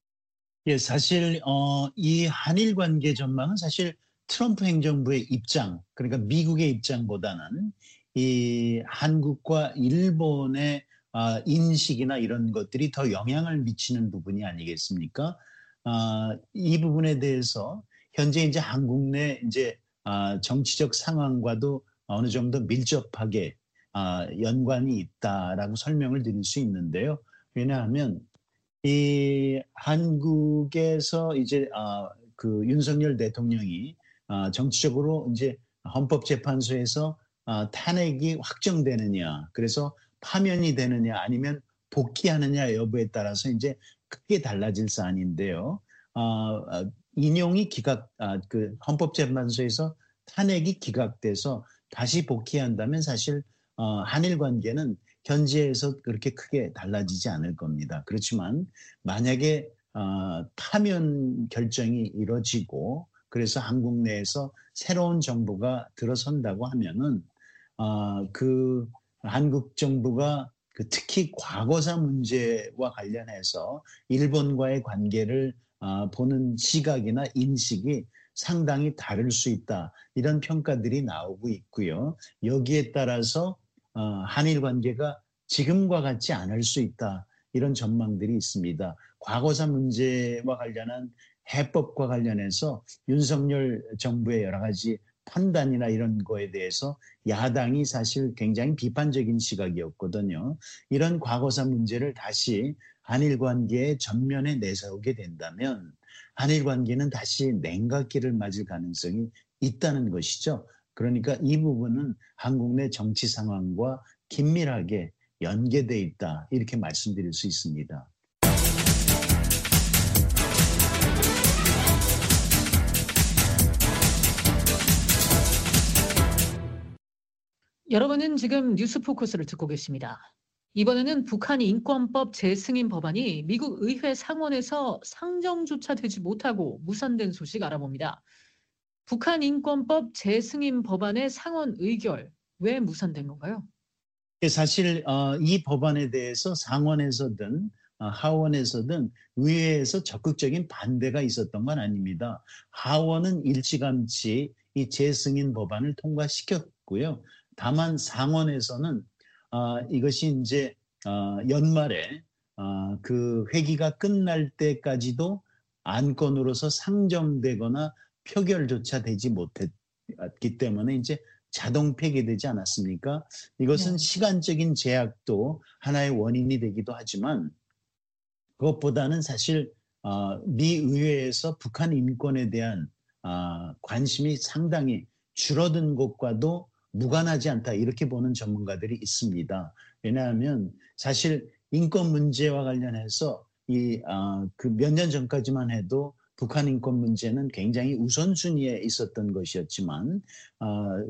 예, 사실 어, 이 한일 관계 전망은 사실 트럼프 행정부의 입장, 그러니까 미국의 입장보다는 이 한국과 일본의 아, 인식이나 이런 것들이 더 영향을 미치는 부분이 아니겠습니까? 아, 이 부분에 대해서 현재 이제 한국 내 이제 아, 정치적 상황과도 어느 정도 밀접하게 아, 연관이 있다라고 설명을 드릴 수 있는데요. 왜냐하면 이 한국에서 이제 아, 그 윤석열 대통령이 아, 정치적으로 이제 헌법재판소에서 아, 탄핵이 확정되느냐, 그래서 파면이 되느냐, 아니면 복귀하느냐 여부에 따라서 이제 크게 달라질 사안인데요. 아, 아, 인용이 기각, 아, 그 헌법재판소에서 탄핵이 기각돼서 다시 복귀한다면 사실 어, 한일 관계는 현지에서 그렇게 크게 달라지지 않을 겁니다. 그렇지만 만약에 어, 파면 결정이 이루어지고 그래서 한국 내에서 새로운 정부가 들어선다고 하면은 어, 그 한국 정부가 그 특히 과거사 문제와 관련해서 일본과의 관계를 어, 보는 시각이나 인식이 상당히 다를 수 있다. 이런 평가들이 나오고 있고요. 여기에 따라서 어, 한일 관계가 지금과 같지 않을 수 있다. 이런 전망들이 있습니다. 과거사 문제와 관련한 해법과 관련해서 윤석열 정부의 여러 가지 판단이나 이런 거에 대해서 야당이 사실 굉장히 비판적인 시각이었거든요. 이런 과거사 문제를 다시 한일 관계의 전면에 내세우게 된다면 한일 관계는 다시 냉각기를 맞을 가능성이 있다는 것이죠. 그러니까 이 부분은 한국 내 정치 상황과 긴밀하게 연계돼 있다. 이렇게 말씀드릴 수 있습니다. 여러분은 지금 뉴스포커스를 듣고 계십니다. 이번에는 북한 인권법 재승인 법안이 미국 의회 상원에서 상정조차 되지 못하고 무산된 소식 알아봅니다. 북한 인권법 재승인 법안의 상원 의결, 왜 무산된 건가요? 사실 이 법안에 대해서 상원에서든 하원에서든 의회에서 적극적인 반대가 있었던 건 아닙니다. 하원은 일찌감치 이 재승인 법안을 통과시켰고요. 다만 상원에서는 이것이 이제 연말에 그 회기가 끝날 때까지도 안건으로서 상정되거나 표결조차 되지 못했기 때문에 이제 자동 폐기되지 않았습니까? 이것은 네. 시간적인 제약도 하나의 원인이 되기도 하지만 그것보다는 사실 미 의회에서 북한 인권에 대한 관심이 상당히 줄어든 것과도 무관하지 않다 이렇게 보는 전문가들이 있습니다. 왜냐하면 사실 인권 문제와 관련해서 이 그 몇 년 전까지만 해도 북한 인권 문제는 굉장히 우선순위에 있었던 것이었지만 어,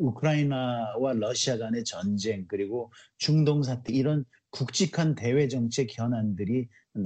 우크라이나와 러시아 간의 전쟁 그리고 중동 사태 이런 굵직한 대외 정책 현안들이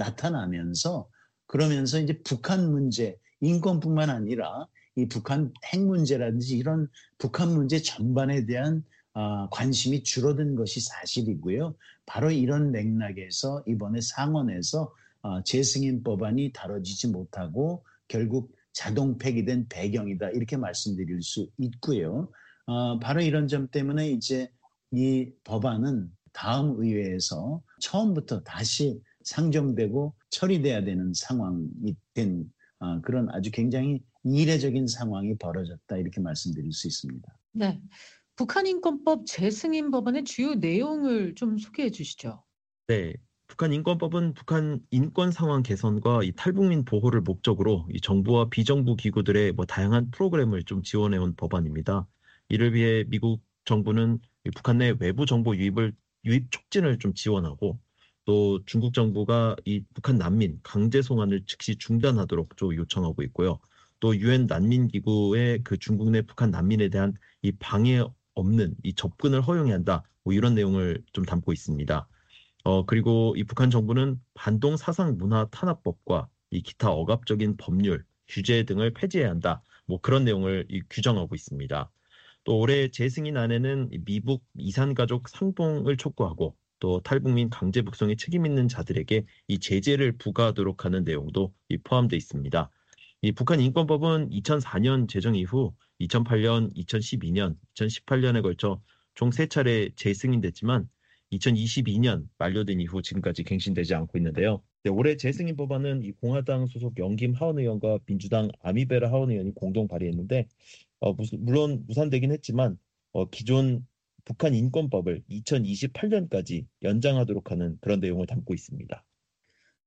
나타나면서 그러면서 이제 북한 문제 인권뿐만 아니라 이 북한 핵 문제라든지 이런 북한 문제 전반에 대한 어, 관심이 줄어든 것이 사실이고요. 바로 이런 맥락에서 이번에 상원에서 어, 재승인 법안이 다뤄지지 못하고 결국 자동 폐기된 배경이다 이렇게 말씀드릴 수 있고요. 어, 바로 이런 점 때문에 이제 이 법안은 다음 의회에서 처음부터 다시 상정되고 처리돼야 되는 상황이 된 어, 그런 아주 굉장히 이례적인 상황이 벌어졌다 이렇게 말씀드릴 수 있습니다. 네, 북한 인권법 재승인 법안의 주요 내용을 좀 소개해 주시죠. 네. 북한 인권법은 북한 인권 상황 개선과 이 탈북민 보호를 목적으로 이 정부와 비정부 기구들의 뭐 다양한 프로그램을 좀 지원해온 법안입니다. 이를 위해 미국 정부는 이 북한 내 외부 정보 유입을 유입 촉진을 좀 지원하고 또 중국 정부가 이 북한 난민 강제 송환을 즉시 중단하도록 좀 요청하고 있고요. 또 유엔 난민 기구의 그 중국 내 북한 난민에 대한 이 방해 없는 이 접근을 허용해야 한다. 뭐 이런 내용을 좀 담고 있습니다. 어, 그리고 이 북한 정부는 반동 사상 문화 탄압법과 이 기타 억압적인 법률, 규제 등을 폐지해야 한다. 뭐 그런 내용을 이 규정하고 있습니다. 또 올해 재승인안에는 미북 이산가족 상봉을 촉구하고 또 탈북민 강제 북송에 책임 있는 자들에게 이 제재를 부과하도록 하는 내용도 이 포함되어 있습니다. 이 북한 인권법은 이천사 년 제정 이후 이천팔 년, 이천십이 년, 이천십팔 년에 걸쳐 총 세 차례 재승인됐지만 이천이십이 년 만료된 이후 지금까지 갱신되지 않고 있는데요. 네, 올해 재승인 법안은 이 공화당 소속 영김 하원 의원과 민주당 아미베라 하원 의원이 공동 발의했는데 어, 무슨, 물론 무산되긴 했지만 어, 기존 북한 인권법을 이천이십팔 년까지 연장하도록 하는 그런 내용을 담고 있습니다.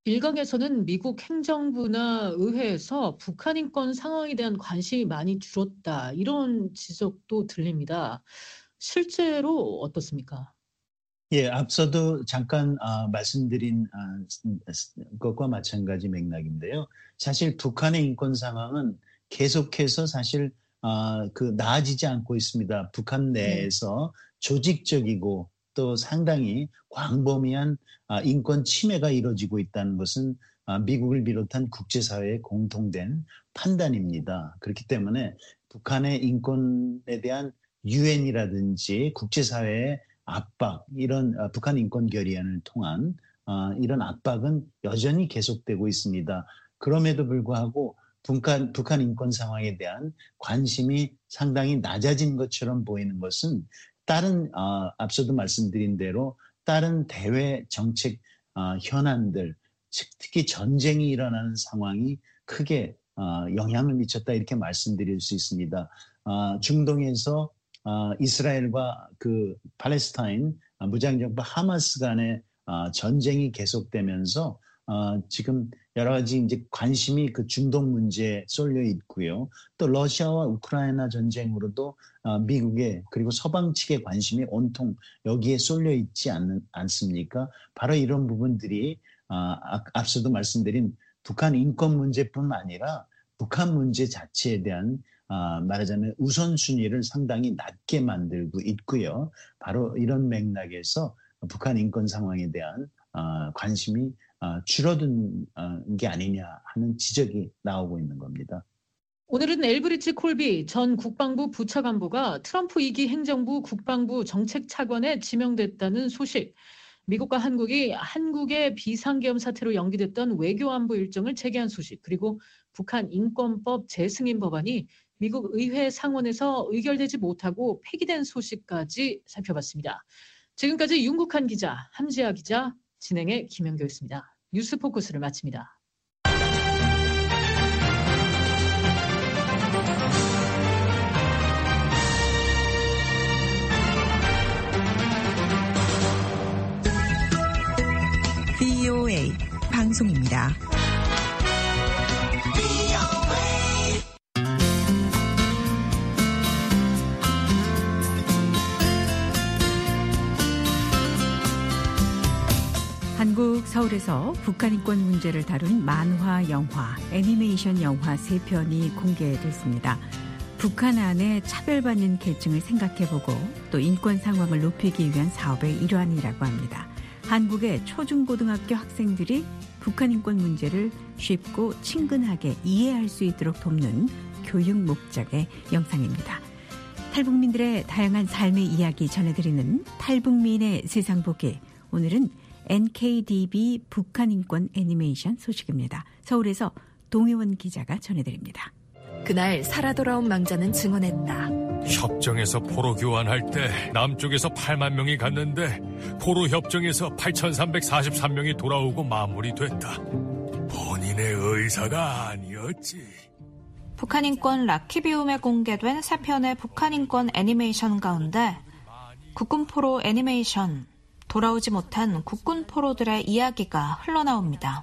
일각에서는 미국 행정부나 의회에서 북한 인권 상황에 대한 관심이 많이 줄었다. 이런 지적도 들립니다. 실제로 어떻습니까? 예, 앞서도 잠깐 아, 말씀드린 아, 것과 마찬가지 맥락인데요. 사실 북한의 인권 상황은 계속해서 사실 아, 그 나아지지 않고 있습니다. 북한 내에서 조직적이고 또 상당히 광범위한 아, 인권 침해가 이루어지고 있다는 것은 아, 미국을 비롯한 국제사회의 공통된 판단입니다. 그렇기 때문에 북한의 인권에 대한 유엔이라든지 국제사회의 압박, 이런 북한 인권 결의안을 통한 이런 압박은 여전히 계속되고 있습니다. 그럼에도 불구하고 북한, 북한 인권 상황에 대한 관심이 상당히 낮아진 것처럼 보이는 것은 다른 어, 앞서도 말씀드린 대로 다른 대외 정책 어, 현안들, 특히 전쟁이 일어나는 상황이 크게 어, 영향을 미쳤다 이렇게 말씀드릴 수 있습니다. 어, 중동에서 어, 이스라엘과 그 팔레스타인 어, 무장정부 하마스 간의 어, 전쟁이 계속되면서 어, 지금 여러 가지 이제 관심이 그 중동 문제에 쏠려 있고요. 또 러시아와 우크라이나 전쟁으로도 어, 미국의 그리고 서방 측의 관심이 온통 여기에 쏠려 있지 않, 않습니까? 바로 이런 부분들이 어, 앞서도 말씀드린 북한 인권 문제뿐만 아니라 북한 문제 자체에 대한 아, 말하자면 우선순위를 상당히 낮게 만들고 있고요. 바로 이런 맥락에서 북한 인권 상황에 대한 아, 관심이 아, 줄어든 아, 게 아니냐 하는 지적이 나오고 있는 겁니다. 오늘은 엘브리지 콜비 전 국방부 부차관보가 트럼프 이 기 행정부 국방부 정책차관에 지명됐다는 소식, 미국과 한국이 한국의 비상계엄 사태로 연기됐던 외교안보 일정을 재개한 소식, 그리고 북한 인권법 재승인 법안이 미국 의회 상원에서 의결되지 못하고 폐기된 소식까지 살펴봤습니다. 지금까지 윤국한 기자, 함지아 기자, 진행의 김영교였습니다. 뉴스 포커스를 마칩니다. 브이오에이 방송입니다. 한국 서울에서 북한 인권 문제를 다룬 만화, 영화, 애니메이션 영화 세 편이 공개됐습니다. 북한 안에 차별받는 계층을 생각해보고 또 인권 상황을 높이기 위한 사업의 일환이라고 합니다. 한국의 초중고등학교 학생들이 북한 인권 문제를 쉽고 친근하게 이해할 수 있도록 돕는 교육 목적의 영상입니다. 탈북민들의 다양한 삶의 이야기 전해드리는 탈북민의 세상 보기. 오늘은 엔케이디비 북한 인권 애니메이션 소식입니다. 서울에서 동혜원 기자가 전해드립니다. 그날 살아 돌아온 망자는 증언했다. 협정에서 포로 교환할 때 남쪽에서 팔만 명이 갔는데 포로 협정에서 팔천삼백사십삼 명이 돌아오고 마무리됐다. 본인의 의사가 아니었지. 북한 인권 라키비움에 공개된 세 편의 북한 인권 애니메이션 가운데 국군 포로 애니메이션, 돌아오지 못한 국군 포로들의 이야기가 흘러나옵니다.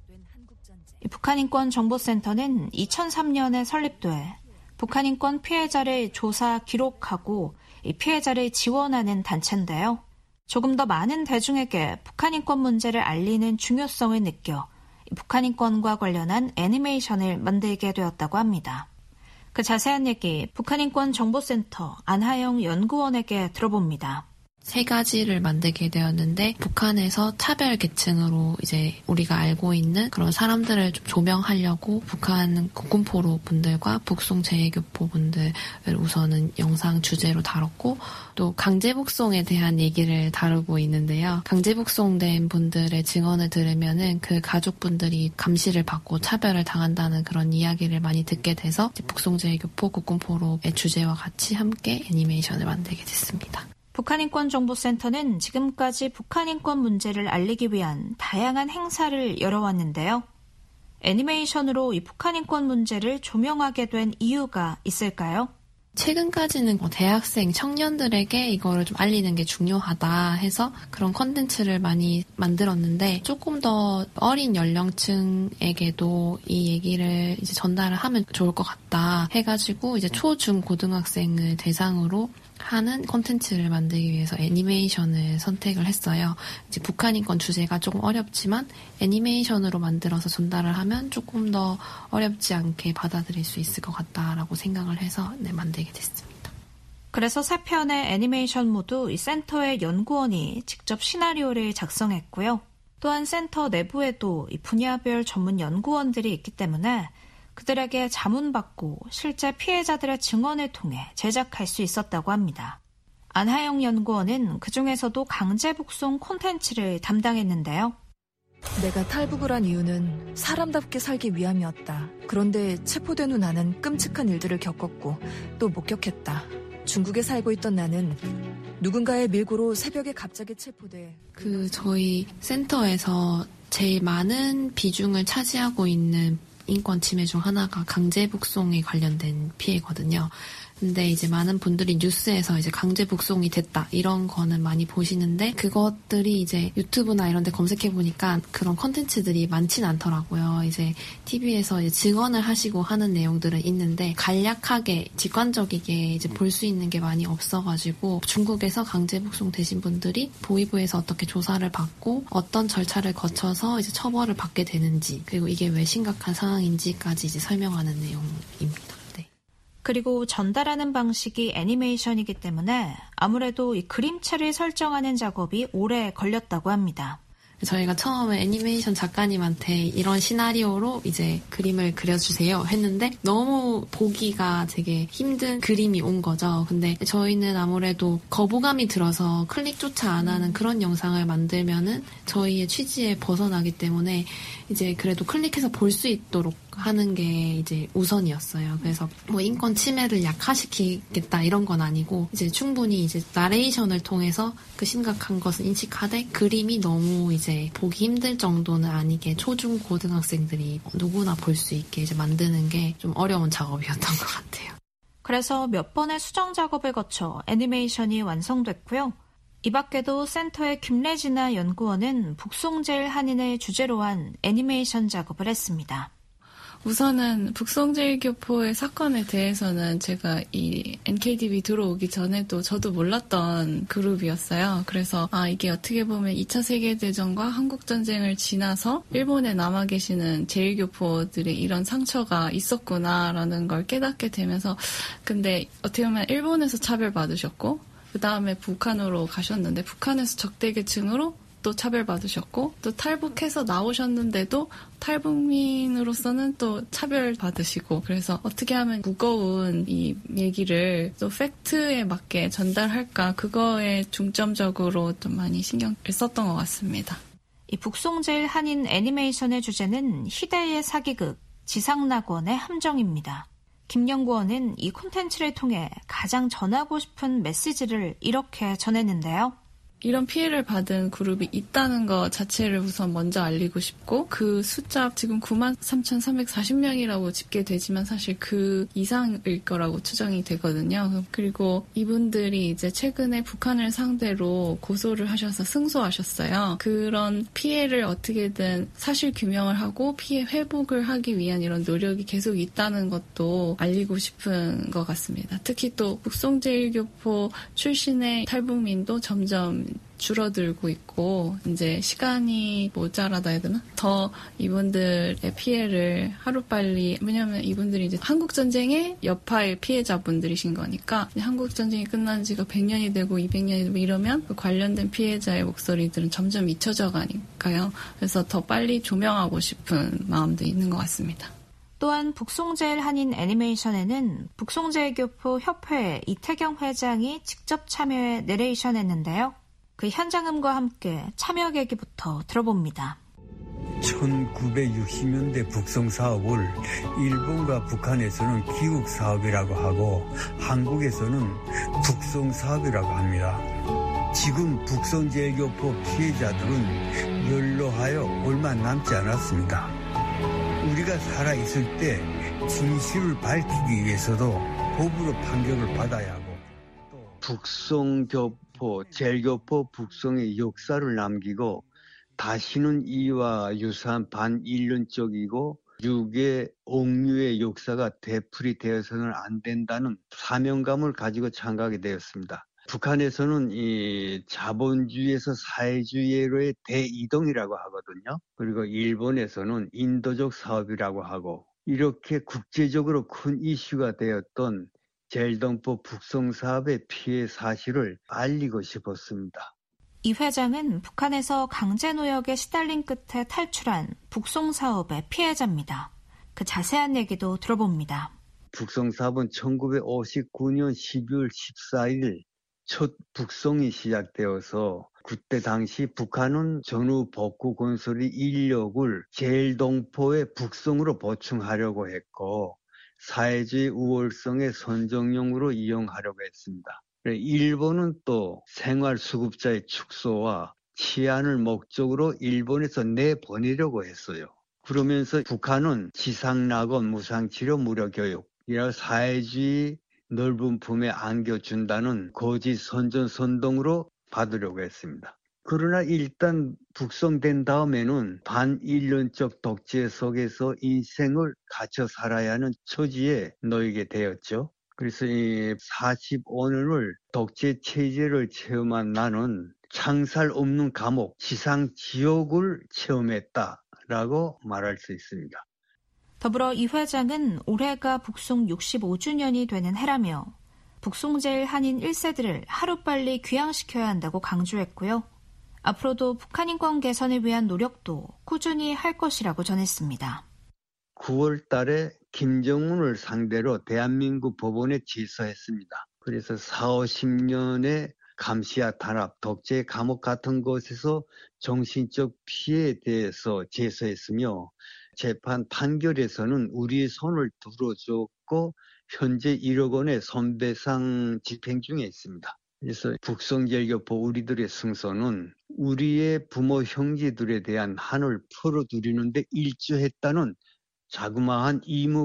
북한인권정보센터는 이천삼 년에 설립돼 북한인권 피해자를 조사, 기록하고 피해자를 지원하는 단체인데요. 조금 더 많은 대중에게 북한인권 문제를 알리는 중요성을 느껴 북한인권과 관련한 애니메이션을 만들게 되었다고 합니다. 그 자세한 얘기 북한인권정보센터 안하영 연구원에게 들어봅니다. 세 가지를 만들게 되었는데 북한에서 차별 계층으로 이제 우리가 알고 있는 그런 사람들을 좀 조명하려고 북한 국군포로 분들과 북송 재외교포 분들을 우선은 영상 주제로 다뤘고 또 강제북송에 대한 얘기를 다루고 있는데요. 강제북송된 분들의 증언을 들으면은 그 가족분들이 감시를 받고 차별을 당한다는 그런 이야기를 많이 듣게 돼서 북송 재외교포 국군포로의 주제와 같이 함께 애니메이션을 만들게 됐습니다. 북한인권정보센터는 지금까지 북한인권 문제를 알리기 위한 다양한 행사를 열어왔는데요. 애니메이션으로 이 북한인권 문제를 조명하게 된 이유가 있을까요? 최근까지는 대학생, 청년들에게 이거를 좀 알리는 게 중요하다 해서 그런 콘텐츠를 많이 만들었는데 조금 더 어린 연령층에게도 이 얘기를 이제 전달을 하면 좋을 것 같다 해가지고 이제 초, 중, 고등학생을 대상으로 하는 콘텐츠를 만들기 위해서 애니메이션을 선택을 했어요. 이제 북한 인권 주제가 조금 어렵지만 애니메이션으로 만들어서 전달을 하면 조금 더 어렵지 않게 받아들일 수 있을 것 같다라고 생각을 해서 네, 만들게 됐습니다. 그래서 세 편의 애니메이션 모두 이 센터의 연구원이 직접 시나리오를 작성했고요. 또한 센터 내부에도 이 분야별 전문 연구원들이 있기 때문에 그들에게 자문받고 실제 피해자들의 증언을 통해 제작할 수 있었다고 합니다. 안하영 연구원은 그중에서도 강제 북송 콘텐츠를 담당했는데요. 내가 탈북을 한 이유는 사람답게 살기 위함이었다. 그런데 체포된 후 나는 끔찍한 일들을 겪었고 또 목격했다. 중국에 살고 있던 나는 누군가의 밀고로 새벽에 갑자기 체포돼. 그 저희 센터에서 제일 많은 비중을 차지하고 있는 인권 침해 중 하나가 강제 북송에 관련된 피해거든요. 근데 이제 많은 분들이 뉴스에서 이제 강제 북송이 됐다 이런 거는 많이 보시는데 그것들이 이제 유튜브나 이런 데 검색해 보니까 그런 콘텐츠들이 많진 않더라고요. 이제 티비에서 이제 증언을 하시고 하는 내용들은 있는데 간략하게 직관적이게 이제 볼 수 있는 게 많이 없어가지고 중국에서 강제 북송 되신 분들이 보위부에서 어떻게 조사를 받고 어떤 절차를 거쳐서 이제 처벌을 받게 되는지 그리고 이게 왜 심각한 상황인지까지 이제 설명하는 내용입니다. 그리고 전달하는 방식이 애니메이션이기 때문에 아무래도 이 그림체를 설정하는 작업이 오래 걸렸다고 합니다. 저희가 처음에 애니메이션 작가님한테 이런 시나리오로 이제 그림을 그려주세요 했는데 너무 보기가 되게 힘든 그림이 온 거죠. 근데 저희는 아무래도 거부감이 들어서 클릭조차 안 하는 그런 영상을 만들면은 저희의 취지에 벗어나기 때문에 이제 그래도 클릭해서 볼 수 있도록 하는 게 이제 우선이었어요. 그래서 뭐 인권 침해를 약화시키겠다 이런 건 아니고 이제 충분히 이제 나레이션을 통해서 그 심각한 것을 인식하되 그림이 너무 이제 보기 힘들 정도는 아니게 초중 고등학생들이 누구나 볼 수 있게 이제 만드는 게 좀 어려운 작업이었던 것 같아요. 그래서 몇 번의 수정 작업을 거쳐 애니메이션이 완성됐고요. 이 밖에도 센터의 김래진아 연구원은 북송제일 한인을 주제로 한 애니메이션 작업을 했습니다. 우선은 북송제일교포의 사건에 대해서는 제가 이 엔케이디비 들어오기 전에도 저도 몰랐던 그룹이었어요. 그래서 아 이게 어떻게 보면 이 차 세계대전과 한국전쟁을 지나서 일본에 남아 계시는 제일교포들의 이런 상처가 있었구나라는 걸 깨닫게 되면서 근데 어떻게 보면 일본에서 차별받으셨고 그 다음에 북한으로 가셨는데 북한에서 적대계층으로 또 차별받으셨고 또 탈북해서 나오셨는데도 탈북민으로서는 또 차별받으시고 그래서 어떻게 하면 무거운 이 얘기를 또 팩트에 맞게 전달할까 그거에 중점적으로 좀 많이 신경을 썼던 것 같습니다. 이 북송제일 한인 애니메이션의 주제는 희대의 사기극 지상낙원의 함정입니다. 김 연구원은 이 콘텐츠를 통해 가장 전하고 싶은 메시지를 이렇게 전했는데요. 이런 피해를 받은 그룹이 있다는 것 자체를 우선 먼저 알리고 싶고 그 숫자 지금 구만 삼천삼백사십 명이라고 집계되지만 사실 그 이상일 거라고 추정이 되거든요. 그리고 이분들이 이제 최근에 북한을 상대로 고소를 하셔서 승소하셨어요. 그런 피해를 어떻게든 사실 규명을 하고 피해 회복을 하기 위한 이런 노력이 계속 있다는 것도 알리고 싶은 것 같습니다. 특히 또 북송제일교포 출신의 탈북민도 점점 줄어들고 있고 이제 시간이 모자라다 해야 되나? 더 이분들의 피해를 하루빨리 왜냐하면 이분들이 이제 한국전쟁의 여파의 피해자분들이신 거니까 한국전쟁이 끝난 지가 백 년이 되고 이백 년이 되고 이러면 그 관련된 피해자의 목소리들은 점점 잊혀져 가니까요. 그래서 더 빨리 조명하고 싶은 마음도 있는 것 같습니다. 또한 북송제일 한인 애니메이션에는 북송제일교포 협회 이태경 회장이 직접 참여해 내레이션했는데요. 그 현장음과 함께 참여 계기부터 들어봅니다. 천구백육십 년대 북송 사업을 일본과 북한에서는 기국 사업이라고 하고 한국에서는 북송 사업이라고 합니다. 지금 북송제일교포 피해자들은 연로하여 얼마 남지 않았습니다. 우리가 살아있을 때 진실을 밝히기 위해서도 법으로 판결을 받아야 하고 북송교포, 젤교포 북송의 역사를 남기고 다시는 이와 유사한 반인륜적이고 유괴, 옥류의 역사가 되풀이 되어서는 안 된다는 사명감을 가지고 참가하게 되었습니다. 북한에서는 이 자본주의에서 사회주의로의 대이동이라고 하거든요. 그리고 일본에서는 인도적 사업이라고 하고 이렇게 국제적으로 큰 이슈가 되었던 젤동포 북송 사업의 피해 사실을 알리고 싶었습니다. 이 회장은 북한에서 강제노역에 시달린 끝에 탈출한 북송 사업의 피해자입니다. 그 자세한 얘기도 들어봅니다. 북송 사업은 천구백오십구 년 십이월 십사일 첫 북송이 시작되어서 그때 당시 북한은 전후 복구 건설의 인력을 젤동포의 북송으로 보충하려고 했고 사회주의 우월성의 선정용으로 이용하려고 했습니다. 일본은 또 생활수급자의 축소와 치안을 목적으로 일본에서 내보내려고 했어요. 그러면서 북한은 지상낙원, 무상치료, 무료교육, 이런 사회주의 넓은 품에 안겨준다는 거짓 선전선동으로 받으려고 했습니다. 그러나 일단 북송된 다음에는 반인륜적 독재 속에서 인생을 갇혀 살아야 하는 처지에 놓이게 되었죠. 그래서 이 사십오 년을 독재 체제를 체험한 나는 창살 없는 감옥, 지상 지옥을 체험했다라고 말할 수 있습니다. 더불어 이 회장은 올해가 북송 육십오 주년이 되는 해라며 북송제일 한인 일 세들을 하루빨리 귀향시켜야 한다고 강조했고요. 앞으로도 북한 인권 개선을 위한 노력도 꾸준히 할 것이라고 전했습니다. 구월 달에 김정은을 상대로 대한민국 법원에 제소했습니다. 그래서 사오십 년의 감시와 탄압, 독재 감옥 같은 곳에서 정신적 피해에 대해서 제소했으며 재판 판결에서는 우리의 손을 들어줬고 현재 일억 원의 손배상 집행 중에 있습니다. 그래서 북송젤교포 우리들의 승소는 우리의 부모 형제들에 대한 한을 풀어드리는데 일조했다는 자그마한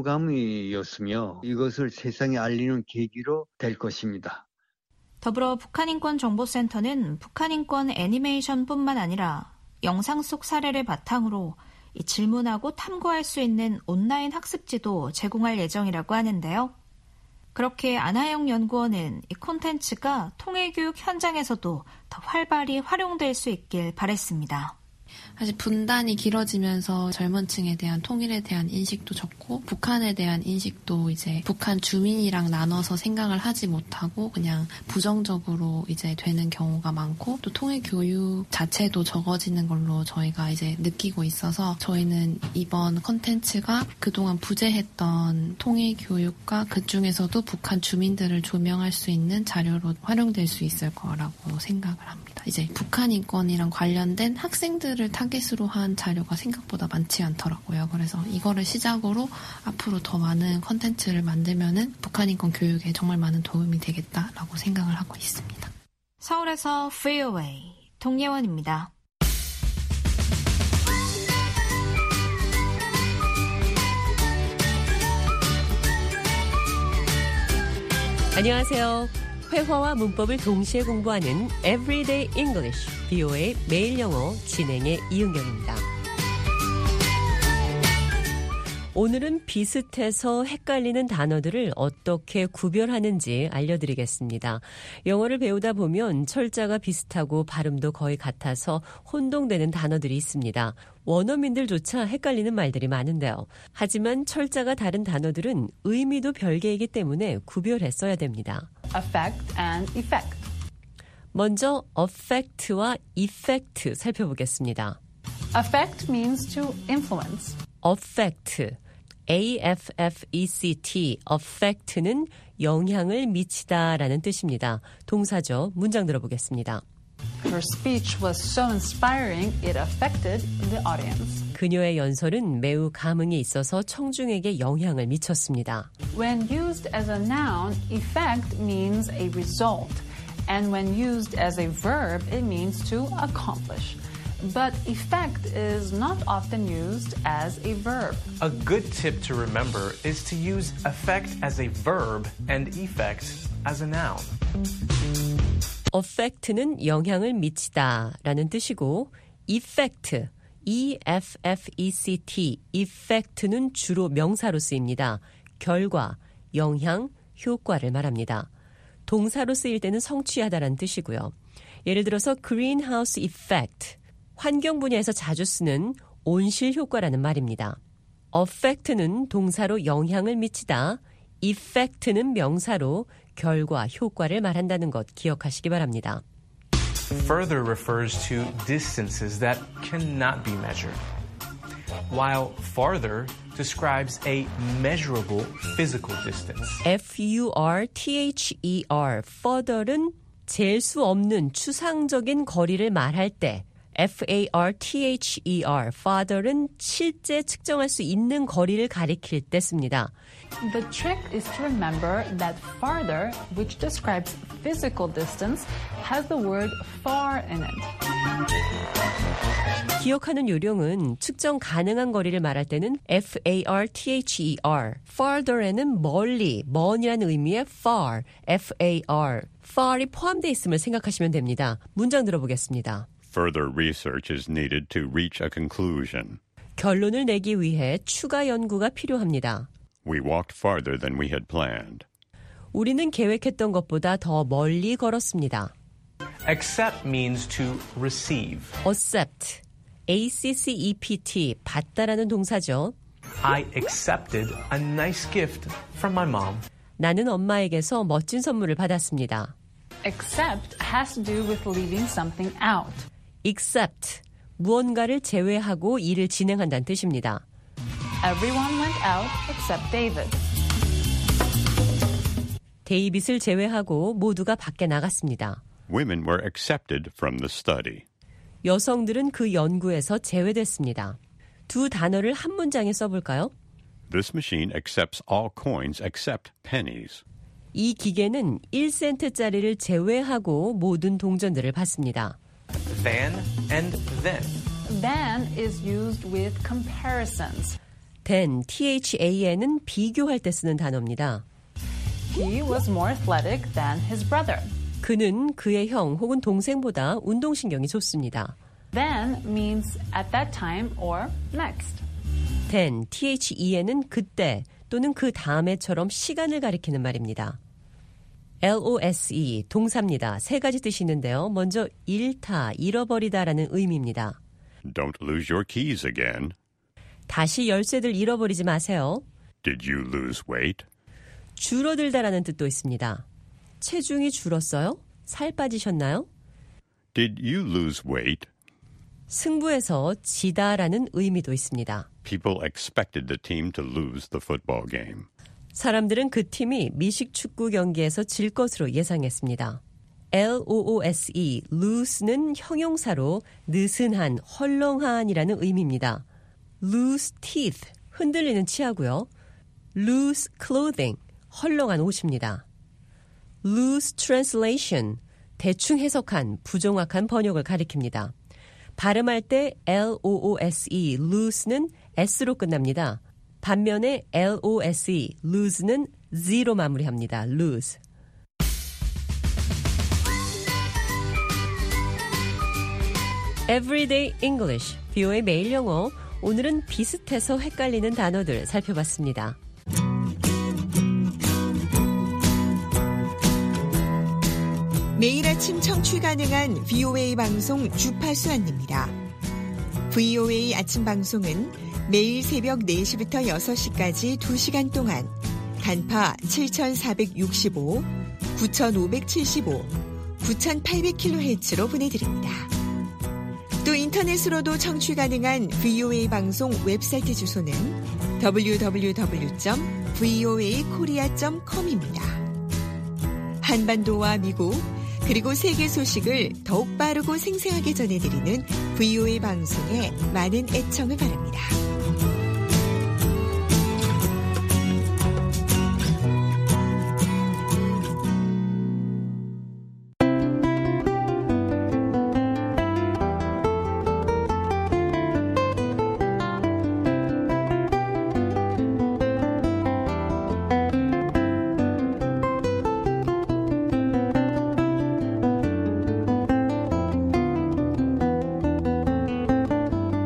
의무감이었으며 이것을 세상에 알리는 계기로 될 것입니다. 더불어 북한인권정보센터는 북한인권 애니메이션뿐만 아니라 영상 속 사례를 바탕으로 질문하고 탐구할 수 있는 온라인 학습지도 제공할 예정이라고 하는데요. 그렇게 안하영 연구원은 이 콘텐츠가 통일교육 현장에서도 더 활발히 활용될 수 있길 바랬습니다. 사실 분단이 길어지면서 젊은 층에 대한 통일에 대한 인식도 적고 북한에 대한 인식도 이제 북한 주민이랑 나눠서 생각을 하지 못하고 그냥 부정적으로 이제 되는 경우가 많고 또 통일 교육 자체도 적어지는 걸로 저희가 이제 느끼고 있어서 저희는 이번 콘텐츠가 그동안 부재했던 통일 교육과 그중에서도 북한 주민들을 조명할 수 있는 자료로 활용될 수 있을 거라고 생각을 합니다. 이제 북한 인권이랑 관련된 학생들을 타깃으로 한 자료가 생각보다 많지 않더라고요. 그래서 이거를 시작으로 앞으로 더 많은 콘텐츠를 만들면은 북한 인권 교육에 정말 많은 도움이 되겠다라고 생각을 하고 있습니다. 서울에서 브이오에이 동예원입니다. 안녕하세요. 회화와 문법을 동시에 공부하는 Everyday English, 브이오에이 매일 영어 진행의 이은경입니다. 오늘은 비슷해서 헷갈리는 단어들을 어떻게 구별하는지 알려드리겠습니다. 영어를 배우다 보면 철자가 비슷하고 발음도 거의 같아서 혼동되는 단어들이 있습니다. 원어민들조차 헷갈리는 말들이 많은데요. 하지만 철자가 다른 단어들은 의미도 별개이기 때문에 구별해 써야 됩니다. Affect and effect. 먼저 affect와 effect 살펴보겠습니다. Affect means to influence. affect, A-F-F-E-C-T, affect는 영향을 미치다라는 뜻입니다. 동사죠. 문장 들어보겠습니다. Her speech was so inspiring, it affected the audience. 그녀의 연설은 매우 감흥이 있어서 청중에게 영향을 미쳤습니다. When used as a noun, effect means a result. And when used as a verb, it means to accomplish. but effect is not often used as a verb. A good tip to remember is to use effect as a verb and effect as a noun. affect는 영향을 미치다 라는 뜻이고 effect, E F F E C T, effect는 주로 명사로 쓰입니다. 결과, 영향, 효과를 말합니다. 동사로 쓰일 때는 성취하다라는 뜻이고요. 예를 들어서 greenhouse effect, 환경 분야에서 자주 쓰는 온실 효과라는 말입니다. affect는 동사로 영향을 미치다, effect는 명사로 결과, 효과를 말한다는 것 기억하시기 바랍니다. Further refers to distances that cannot be measured, while farther describes a measurable physical distance. F U R T H E R, further는 잴 수 없는 추상적인 거리를 말할 때 F A R T H E R, farther는 실제 측정할 수 있는 거리를 가리킬 때 씁니다. The trick is to remember that farther, which describes physical distance, has the word far in it. 기억하는 요령은 측정 가능한 거리를 말할 때는 F A R T H E R, farther에는 멀리, 먼이라는 의미의 far, F A R, far이 포함되어 있음을 생각하시면 됩니다. 문장 들어보겠습니다. Further research is needed to reach a conclusion. 결론을 내기 위해 추가 연구가 필요합니다. We walked farther than we had planned. 우리는 계획했던 것보다 더 멀리 걸었습니다. Accept means to receive. accept, A C C E P T, 받다라는 동사죠. I accepted a nice gift from my mom. 나는 엄마에게서 멋진 선물을 받았습니다. Accept has to do with leaving something out. except, 무언가를 제외하고 일을 진행한다는 뜻입니다. Everyone went out except David. 데이빗을 제외하고 모두가 밖에 나갔습니다. Women were accepted from the study. 여성들은 그 연구에서 제외됐습니다. 두 단어를 한 문장에 써볼까요? This machine accepts all coins except pennies. 이 기계는 일 센트짜리를 제외하고 모든 동전들을 받습니다. Than and then. Than is used with comparisons. than, T H A N은 비교할 때 쓰는 단어입니다. He was more athletic than his brother. 그는 그의 형 혹은 동생보다 운동신경이 좋습니다. Then means at that time or next. then, T H E N은 그때 또는 그 다음에처럼 시간을 가리키는 말입니다. lose, 동사입니다. 세 가지 뜻이 있는데요. 먼저 잃다, 잃어버리다라는 의미입니다. Don't lose your keys again. 다시 열쇠들 잃어버리지 마세요. Did you lose weight? 줄어들다라는 뜻도 있습니다. 체중이 줄었어요? 살 빠지셨나요? Did you lose weight? 승부에서 지다라는 의미도 있습니다. People expected the team to lose the football game. 사람들은 그 팀이 미식축구 경기에서 질 것으로 예상했습니다. lose, loose는 형용사로 느슨한, 헐렁한이라는 의미입니다. loose teeth, 흔들리는 치아고요. loose clothing, 헐렁한 옷입니다. loose translation, 대충 해석한, 부정확한 번역을 가리킵니다. 발음할 때 loose, loose는 s로 끝납니다. 반면에 lose, lose는 z로 마무리합니다. lose. Everyday English, 비오의 매일 영어. 오늘은 비슷해서 헷갈리는 단어들 살펴봤습니다. 매일 아침 청취 가능한 브이오에이 방송 주파수 안내입니다. 브이오에이 아침 방송은 매일 새벽 네 시부터 여섯 시까지 두 시간 동안 단파 칠천사백육십오, 구천오백칠십오, 구천팔백 킬로헤르츠로 보내드립니다. 또 인터넷으로도 청취 가능한 브이오에이 방송 웹사이트 주소는 더블유 더블유 더블유 점 브이오에이 코리아 점 컴입니다. 한반도와 미국 그리고 세계 소식을 더욱 빠르고 생생하게 전해드리는 브이오에이 방송에 많은 애청을 바랍니다.